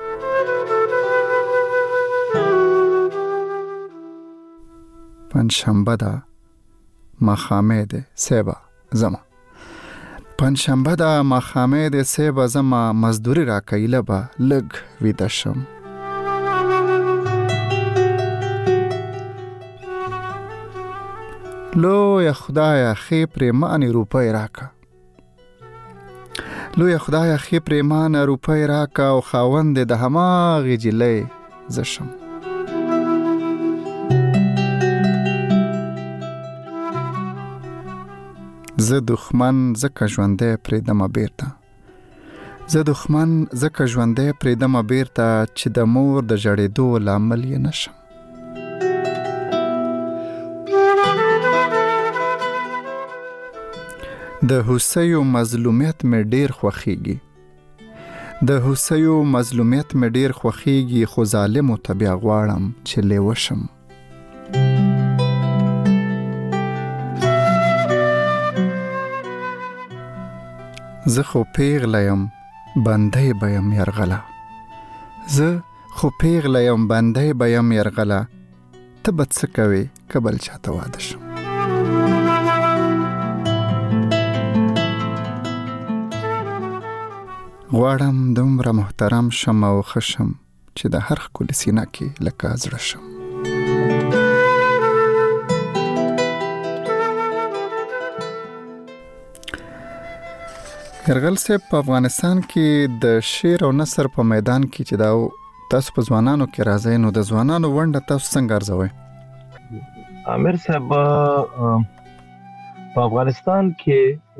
پنجشنبه ده ماښامې ده سیبه زما، پنجشنبه ده ماښامې ده سیبه زما، مزدوري راکوي لبه لږ ویده شم. لویه خدایه ښې پرېمانې روپۍ راکه، لویه خدایه ښې پرېمانه روپۍ راکه او خاوند د هماغې جلۍ زه شم. زه دښمن ځکه ژوندی پرېږدمه بیرته، زه دښمن ځکه ژوندی پرېږدمه بیرته چې د مور د ژړېدو لامل یې نشم. د هوسیو مظلومیت مې ډېر خوښیږي، د هوسیو مظلومیت مې ډېر خوښیږي، خو ظالمو ته بیا غواړم چې لیوه شم. زه خو پیغله یم بندی به یم یرغله، زه خو پیغله یم بندی به یم یرغله، ته به څه کوې که بل چاته واده شم. غواړم دومره محترم شم او ښه شم چې د هر ښکلي سینه کې لکه زړه شم. یرغل صاحب په افغانستان کې د شعر او نثر په میدان کې چې دا تاسو په ځوانانو کې راځئ، نو د ځوانانو ونډه تاسو څنګه ارزوئ؟ امیر صاحب په افغانستان کې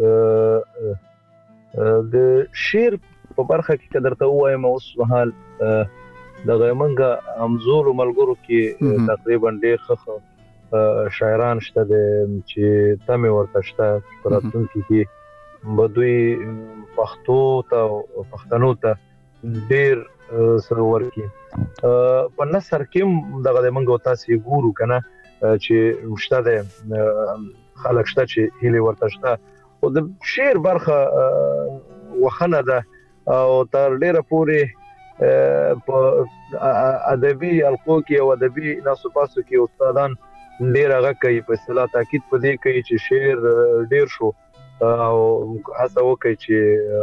د شعر په برخه کې که درته ووایم اوس مهال دغه منګه همزولو ملګرو کې تقریبا ډېر ښه شاعران شته دي چې تمې ورته شته په راتلونکي کې به دوی پښتو ته او پښتنو ته ډېر سره ورکړي. په نثر کې دغه د منګه تاسې ګورو که نه چې شته دی خلک شته چې هیلې ورته شته، خو د شعر برخه وخنه ده او تر ډېره پورې په ادبي حلقو کې او ادبي ناسو پاسو کې استادان ډېر هغه کوي، په اصطلاح تاکید په دې کوي چې شعر ډېر شو او هڅه وکړي چې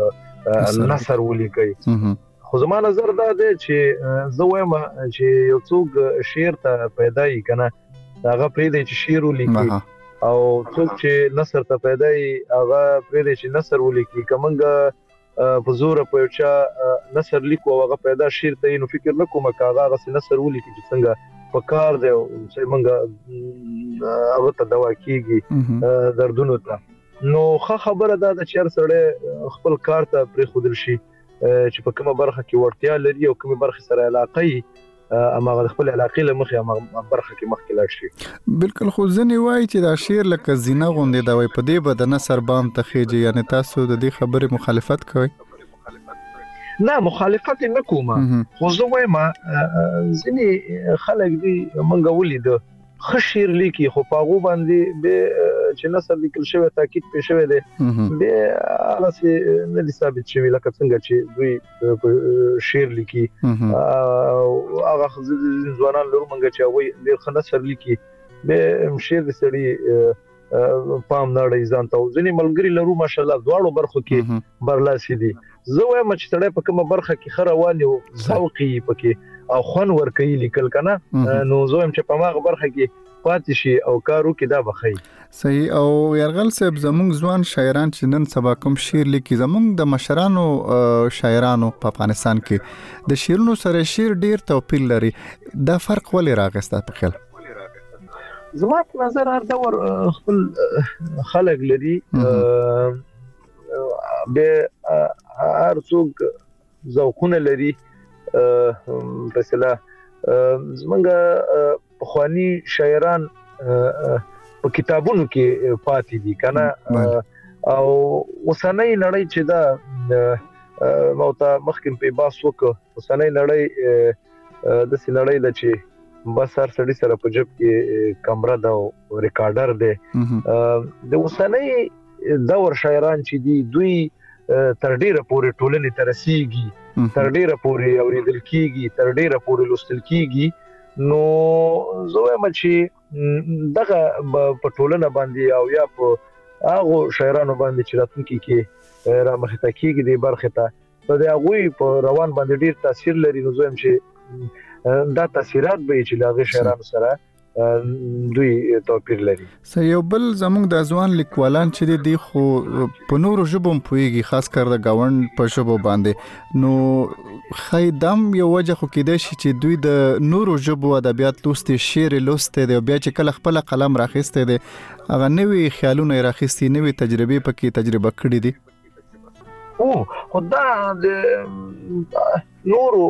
نثر ولیکي. خو زما نظر دا دی چې زه وایم چې یو څوک شعر ته پیدا یي که نه هغه پرېږدي چې شعر ولیکي، او څوک چې نثر ته پیدا یي هغه پرېږدي چې نثر ولیکي. که موږ په زوره په یو چا نثر لیکو او هغه پیدا شعر ته یي، نو فکر نه کوم که هغه هغسې نثر ولیکي چې څنګه په کار دی او چې موږ هغه ته دوا کېږي دردونو ته. نو ښه خبره دا ده چې هر سړی خپل کار ته پرېښودل شي چې په کومه برخه کې وړتیا لري او کومې برخې سره علاقه یي، هماغه د خپل علاقې له مخې هماغه برخه کې مخکې لاړ شي. بلکل، خو ځینې وایي چې دا شعر لکه زینه غوندې ده، وایي په دې به د نثر بام ته خېجي. یعنې تاسو د دې خبرې مخالفت کوئ؟ نه، مخالفت نه کومه، خو زه وایم ځینې خلک دي موږ ولیده ښه شعر لیکي، خو په هغو باندې بیا چې نثر لیکل شوی تاکید پرې شوی دی بیا هغسې نه دي ثابت شوي لکه څنګه چې دوی شعر لیکي. هغه ځوانان لرو موږ چې هغوی ډېر ښه نثر لیکي، بیا شعر د سړي پام نه اړوي ځان ته. ځینې ملګري لرو ماشاءالله دواړو برخو کې برلاسي دي. زه وایم چې سړی په کومه برخه کې ښه روان وي او ذوق یې پکې او خوند ورکوي لیکل که نه، نو زه وایم چې په هماغه برخه کې پاتې شي او کار وکړي، دا به ښه. صحیح. او یرغل صاحب زموږ ځوان شاعران چې نن سبا کوم شعر لیکي، زموږ د مشرانو شاعرانو په افغانستان کې د شعرونو سره شعر ډېر توپیر لري، دا فرق ولې راغی ستا په خیال؟ زما په نظر هر دور خپل خلک لري، بیا هر څوک ذوقونه لري. مثلا زمونږ پخواني شاعران په کتابونو کې پاتې دي کنه او اوسنۍ نړۍ چې دا نو تا مخکې په باس وکړه اوسنۍ نړۍ د سې نړۍ د چې بس هر سړي سره په جيب کې کیمرا دا او ریکارډر دی د اوسنۍ دور شاعران چې دي دوی تر ډیره پورې ټولنې ته رسیږي تر ډیره پورې اوریدل کیږي تر ډیره پورې لوستل کیږي نو زه وایم چې دغه په ټولنه باندې او یا په هغه شاعرانو باندې چې راتلونکي کې را مخ ته کیږي د برخه ته په دې هغه په روان باندې ډیر تاثیر لري نو زه وایم چې دا تاثیرات به چې لاغه شاعرانو سره دوی توپیر لري. سه یو بل زموږ د ځوان لیکوالان چې دي خو په نورو ژبو پويږي خاص کر د گاوند په ژبو باندې نو خیدم یو وجه خو کېدای شي چې دوی د نورو ژبو ادبیات لوستي شعر لوستي دی بیا چې کله خپل قلم راخسته دي هغه نوې خیالونه راخستي نوې تجربه پکې تجربه کړې دي. او خدا د نورو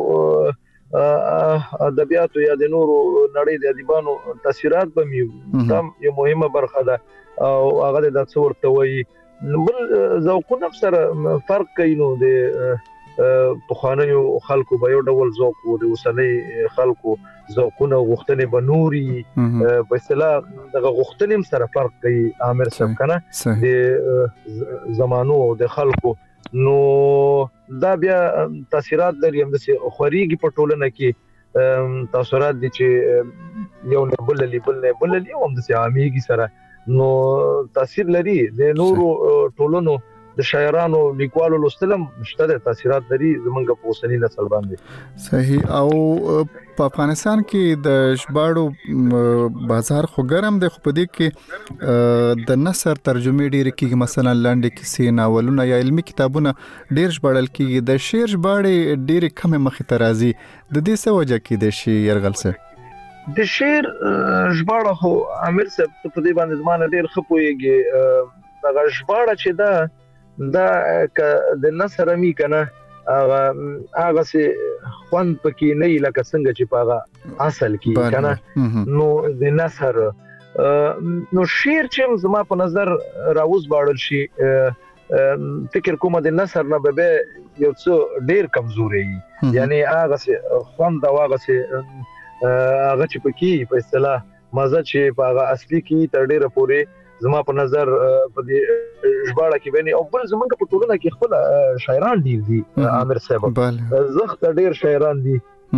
ادبیاتو یا د نورو نړۍ د ادیبانو تاثیرات به مې دا یو مهمه برخه ده او هغه د تصور توي بل ذوقونه سره فرق کوي نو د پخوانیو خلکو به یو ډول ذوق وو د اوسنۍ خلکو ذوقونه غوښتنې به نوري په اصطلاح دغه غوښتنې سره فرق کوي عامر صاحب کنه د زمانو او د خلکو نو دا بیا تاثیرات لري هم د خوريږي په ټولنه کې تاثیرات دي چې یو نه بل لی بل نه بل لی هم د عاميږي سره نو تاثیر لري د نورو ټولنو د شاعرانو لیکوالو لوستلم مشته تاثیرات لري زمونږ په اوسنی نسل باندې. صحیح او په افغانستان کې د ژباړو بازار خو ګرم دی خو په دې کې د نثر ترجمه ډېر کېږي مثلا لاندې کیسې ناولونه یا علمي کتابونه ډېر ژباړل کېږي د شعر ژباړې ډېر کم مخې ته راځي د دې څه وجه کې د شي يرغل سره د شعر ژباړه خو عامر صاحب په دې باندې زمانه ډېر خپويږي دا ژباړه چې دا دا د نثر می کنه هغه هغه سي خوان پکې نه لکه څنګه چې پاغه اصل کې کنه نو د نثر نو شعر چې زما په نظر راوز باړل شي فکر کوم د نثر نه به یو څو ډیر کمزوري یعنی هغه سي خوان دا هغه سي هغه چې پکې په اصطلاح مزه چې پاغه اصلي کې تر ډیره پورې زما په نظر په دې ژباړه کې بني او بل زمونږ په ټولنه کې خپل شاعران ډیر دي عامر صاحب زخت ډیر شاعران دي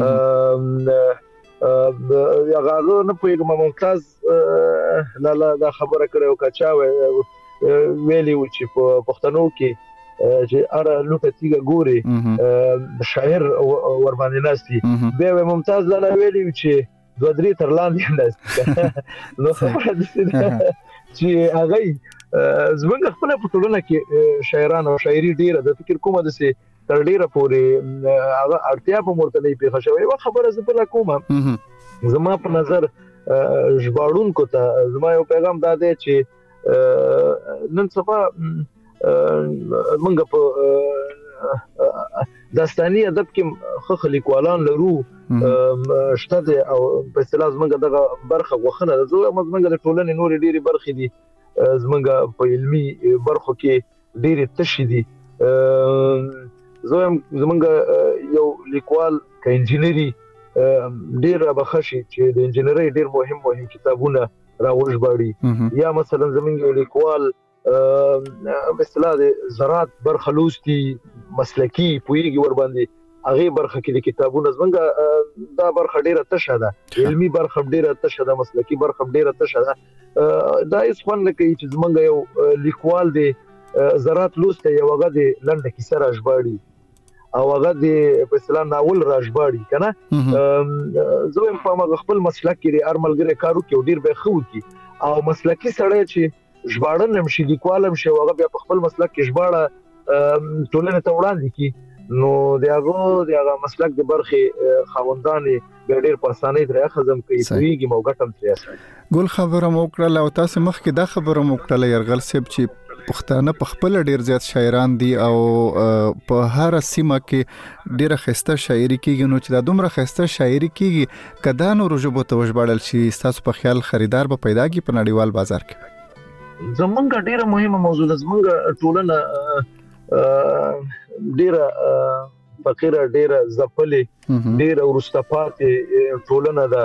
یا غاغو نه پوهیږم ممتاز لا لا دا خبره کړو کچا ویلی و چې په پښتنو کې چې اره لوټه تیګه ګوري شاعر ور باندې ناشتي به ممتاز لا ویلی چې دوه درې تر لاندې ناشتي نو خبره دې چې هغه زمونږ خپل په ټولنه کې شاعران او شاعري ډیره د فکر کومه د سي تر ډیره پورې هغه اړتیا په مرتبه پیښه شوی و خبره زه بل کومه زما په نظر ژباړونکو ته زما یو پیغام دا دی چې نن سبا موږ په داستاني ادب کې خو لیکوالان لرو شته او په اصطلاح موږ دغه برخه غوښنه زه موږ د ټولنې نور ډیره برخې دي زمونږ په علمي برخو کې ډېر تشې دي زه زمونږ یو لیکوال ک انجینری ډېر بخښي چې د انجینری ډېر مهم مهم کتابونه راوژباړي یا مثلا زمونږ یو لیکوال مثلا د زراعت برخه لوستي مسلکی پویږي ور باندې هغه برخه کې د کتابونو زمونږ دا برخه ډیره تشه ده علمي برخه ډیره تشه ده مسلکی برخه ډیره تشه ده دا هیڅ خوان نه کوي چې زمونږ یو لیکوال دی زراعت لوسته یو هغه د لنډه کیسه راژباړي او هغه د په اصطلاح ناول راژباړي کنه زه هم په ما خپل مسلک کې ارملګری کارو کې ډیر به خو کی او مسلکی سره چې ژباړن نمشي لیکوالم شي هغه بیا په خپل مسلک کې ژباړه ټولنه ته وړاندې کی نو دغه دغه مسلک د برخه خوندانې ډېر په اسانۍ درې خزم کوي کوي موګټم ترې ګل خبره مو کړل او تاسو مخکې دا خبره مو کړل يرغل سیب چې پښتانه په خپل ډیر زیات شاعران دي او په هر سیمه کې ډیره خسته شاعري کیږي، نو چې دا دومره خسته شاعري کیږي کدا نور ژبو ته وژباړل شي تاسو په خیال خریدار به پیدا کی په نړیوال بازار کې؟ زمونږ ډیره مهمه موضوع ده. زمونږ ټولنه ډیره فقیره، ډیره ځپلې، ډیره ورسته پاتې ټولنه ده.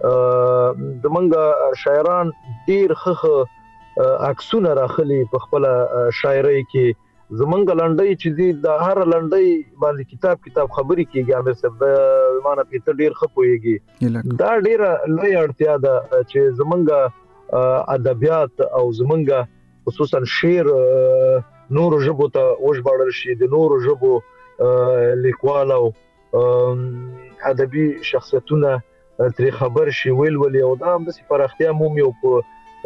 زمونږ شاعران ډیر ښه عکسونه راخلي په خپل شاعرۍ کې. زمونږ لنډۍ چې دي د هر لنډۍ باندې کتاب کتاب خبرې کیږي. امیر صاحب د معنا په ته ډیر ښه پوهیږي. دا ډیره لوی اړتیا ده چې زمونږ ادبیات او زمونږ خصوصا شعر نور ژبو ته وژباړل شي، د نور ژبو لیکوال او ادبي شخصیتونه ترې خبر شي، ویل ولې او دا هم د پراختیا مومي او په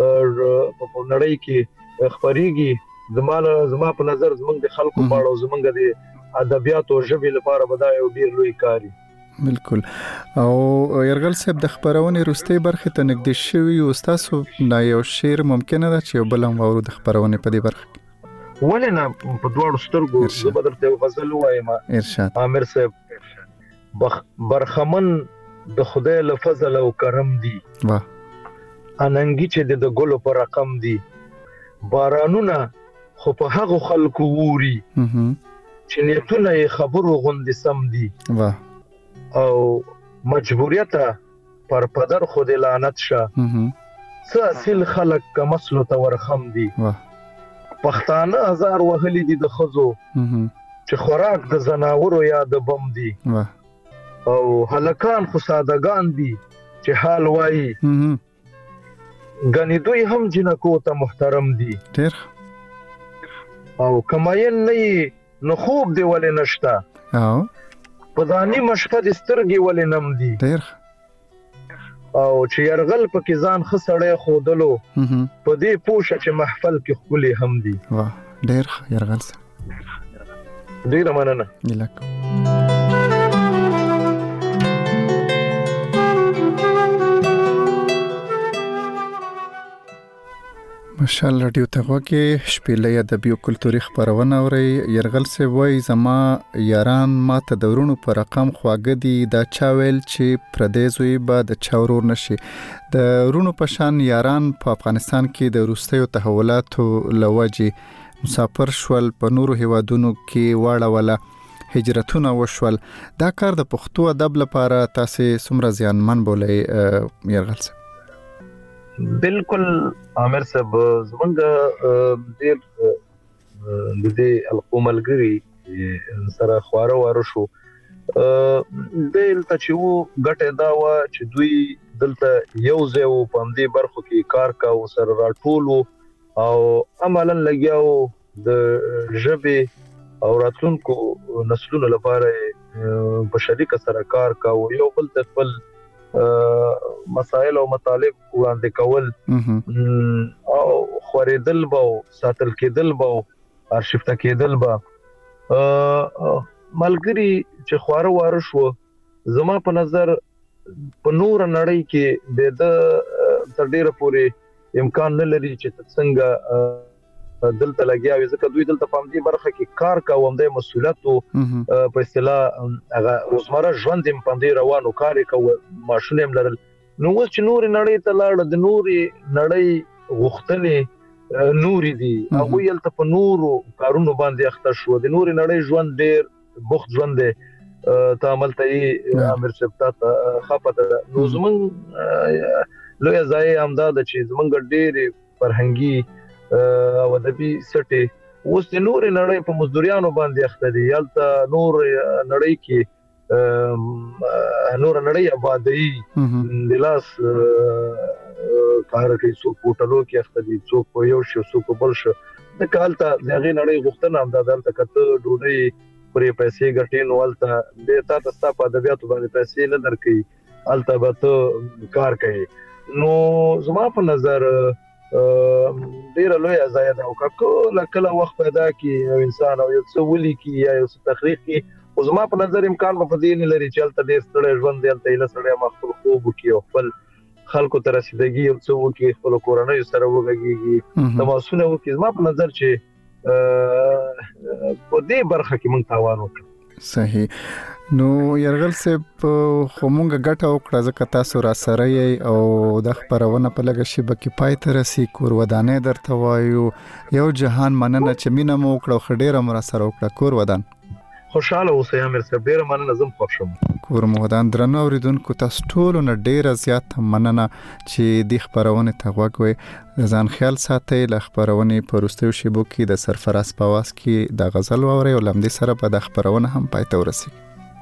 نړۍ کې خبريږي. زماله زما په نظر زمونږ د خلکو په اړه او زمونږ د ادبیات او ژبې لپاره بدای او ډیر لوی کاری. بالکل. او يرغل صاحب د خبرونې وروستي برخه ته نږدې شوی او تاسو نه یو شعر ممکنه ده چې بلم وورو د خبرونې په دې برخه کې؟ ولې نه په دوړو سترګو زه به درته غزل وایم. ارشاد. امیر صاحب برخمن د خدای له فضل او کرم دی، واه اننګي چې د ګلو پر رقم دی، بارانونه خو په هغه خلکو ووري چې نیتونه یې خبرو غوندې سم دي، واه او مجبوریت پر پدر خود لعنت شه، څه اصل خلک کمسلو ته ورخم دي، واه پښتانه هزار وهلي دي د خزو چې خوراک د زناورو یا د بم دي، واه او هلکان خو سادهګان دي چې حال وایي غنی دوی هم جنکو ته محترم دي. ډیر. او کماین نه نو خوب دی ولې نشتا، او پدانی مشفد سترګي ولې نم دي. ډیر. او چې يرغل پکې ځان خسړې خودلو په دې پوښه چې محفل کې خولي هم دي. واه ډیر يرغل سره ډیر مننه. ملک ماشاءالله رادیو ته وګورئ شپېلې ادبي او کلتوري خبرونه اوري. يرغل سه وای زما یاران ما ته دورونو پر رقم خواګه دي، دا چا ویل چې پردیزوي به د چاورور نشي. د ورونو پشان یاران په افغانستان کې د روسیو تحولاتو لوجي مسافر شول، په نورو هیوادونو کې واړه ولا هجرتونه وشول. دا کار د پښتو ادب لپاره تاسو څومره زیانمن بولئ يرغل سه؟ بالکل امیر صاحب، زمونږ ډیر د دې القوملګری سره خواره واره شو. دلته چې وو ګټه دا و چې دوی دلته یو ځای وو په همدې برخو کې کار کاوه، سره راټولو او عملاً لګیاو د ژبې او راتلونکو نسلونو لپاره په شریکه سره کار کاوه، یو بل ته خپل مسائل او مطالب وړاندې کول او خورېدل به ساتل کېدل به ارشیفته کېدل به. ملګری چې خواره واره شو، زما په نظر په نور نړۍ کې به د تر ډیره پورې امکان نه لري چې څنګه دلته لګیاوي، ځکه دوی دلته په دې برخه کې کار کوي، د مسؤلیت او په اصطلاح هغه روزمره ژوند په دې روانو کار کوي، ماشونه هم لرل. نو اوس چې نور نړۍ ته لاړ، د نور نړۍ غوښتنې نوري دي، هغه یلته په نورو کارونو باندې اخته شو. د نور نړۍ ژوند ډیر بوخت ژوند دی، تعامل ته امیر صاحب ته خپته. نو زمونږ لوی ځای امداد چې زمونږ ډیر فرهنګي او ادبي سټي اوس د نور نړۍ په مزدوریانو باندې اخته دي. یلته نور نړۍ کې نور نړۍ آبادی د لاس کار کوي، څوک په هوټلو کې اخته دي، څوک په یو شو څوک په بل شو. د کالته دغه نړۍ غوښتنه هم د دلته کته ډوډۍ پرې پیسې ګټې نو الته د تاسو ته په ادبیاتو باندې پیسې نه درکې، الته به ته کار کوي. نو زما په نظر ډیر لوی ځای ده، او کله کله وخت پیدا کی او انسان او یو څه ولي کی یا یو څه تخریق کی، او زما په نظر امکان په دې نه لري چې الته ډیر ستړی ژوند دی، الته یې سړی مخفل خوب کی او خپل خلکو ته رسیدګي یو څه وکي خپل کورنۍ سره وګږي تماسونه وکي زما په نظر چې په دې برخه کې موږ تاوان وکړو. صحیح. نو يرغل صاحب خو مونږه ګټه وکړه ځکه تاسو را سره یې او د خبرونه په لګه شی به کې پای ته رسی کور ودانې درته وایو یو جهان مننه چې مینه مو وکړه خډيره مر سره وکړه کور ودان خوشاله اوسئ امیر صاحب ډیر مننه زم خوښ شوم. کور مو ودان درنو اوریدونکو تاسو ټول نه ډیر زیات مننه چې د خبرونه ته غوږوي ځان خیال ساتئ. ل خبرونه پرستو شیبو کې د سرفراز پاواز کې د غزل ووري او لمدي سره په د خبرونه هم پای ته ورسی.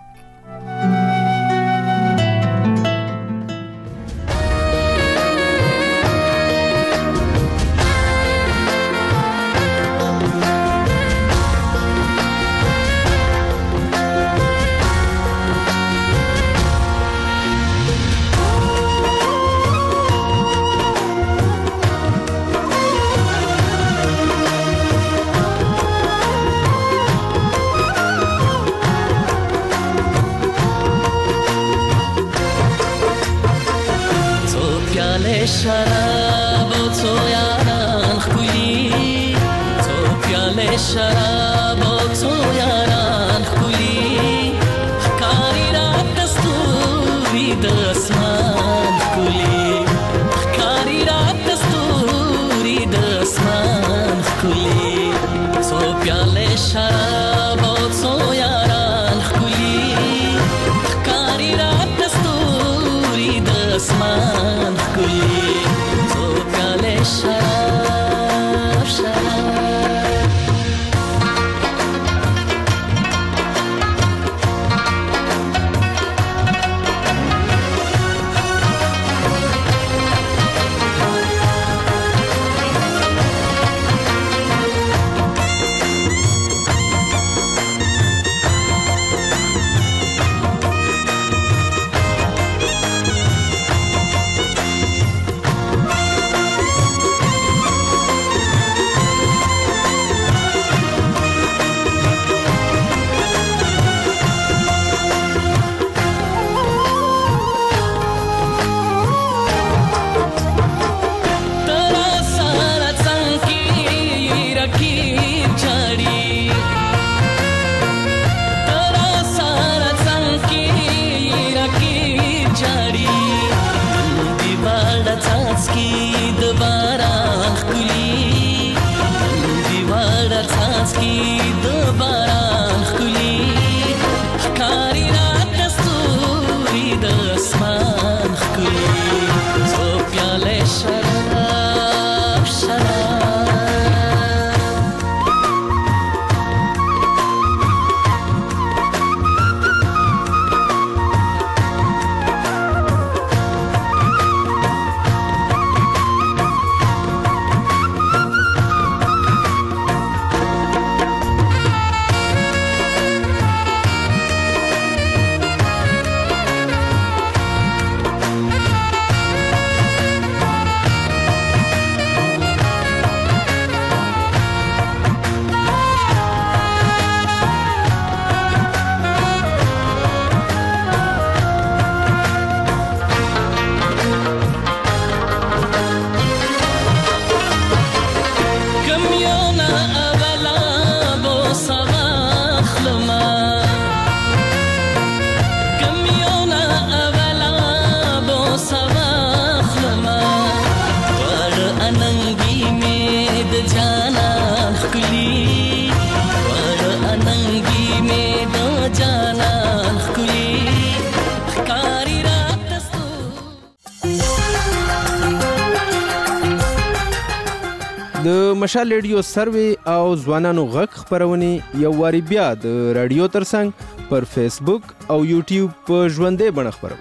د مشال ریډیو سروي او ځوانانو غږ خبرونه یو واری بیا د رادیو ترڅنګ پر فیسبوک او یوټیوب په ژوندې بڼه خبرو.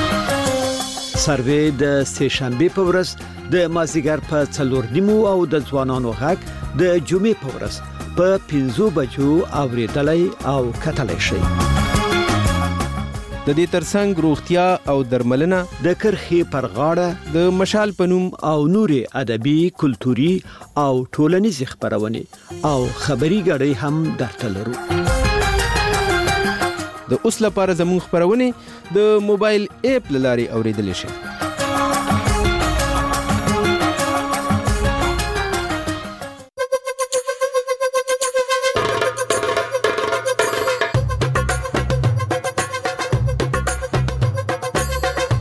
سروي د سه شنبه په ورځ د مازیګر په څلور نیمو او د ځوانانو غږ د جمعې په ورځ په پنځو بجو اوریدلای او کتلای شي. د دې ترڅنګ روغتیا او درملنه د کرخي پر غاړه د مشال پنوم او نوري ادبي کلتوري او ټولنیز خبرونه او خبري غړي هم درته لرو. د اوس لپاره زموږ خبرونه د موبایل اپ لاري اوریدل شي.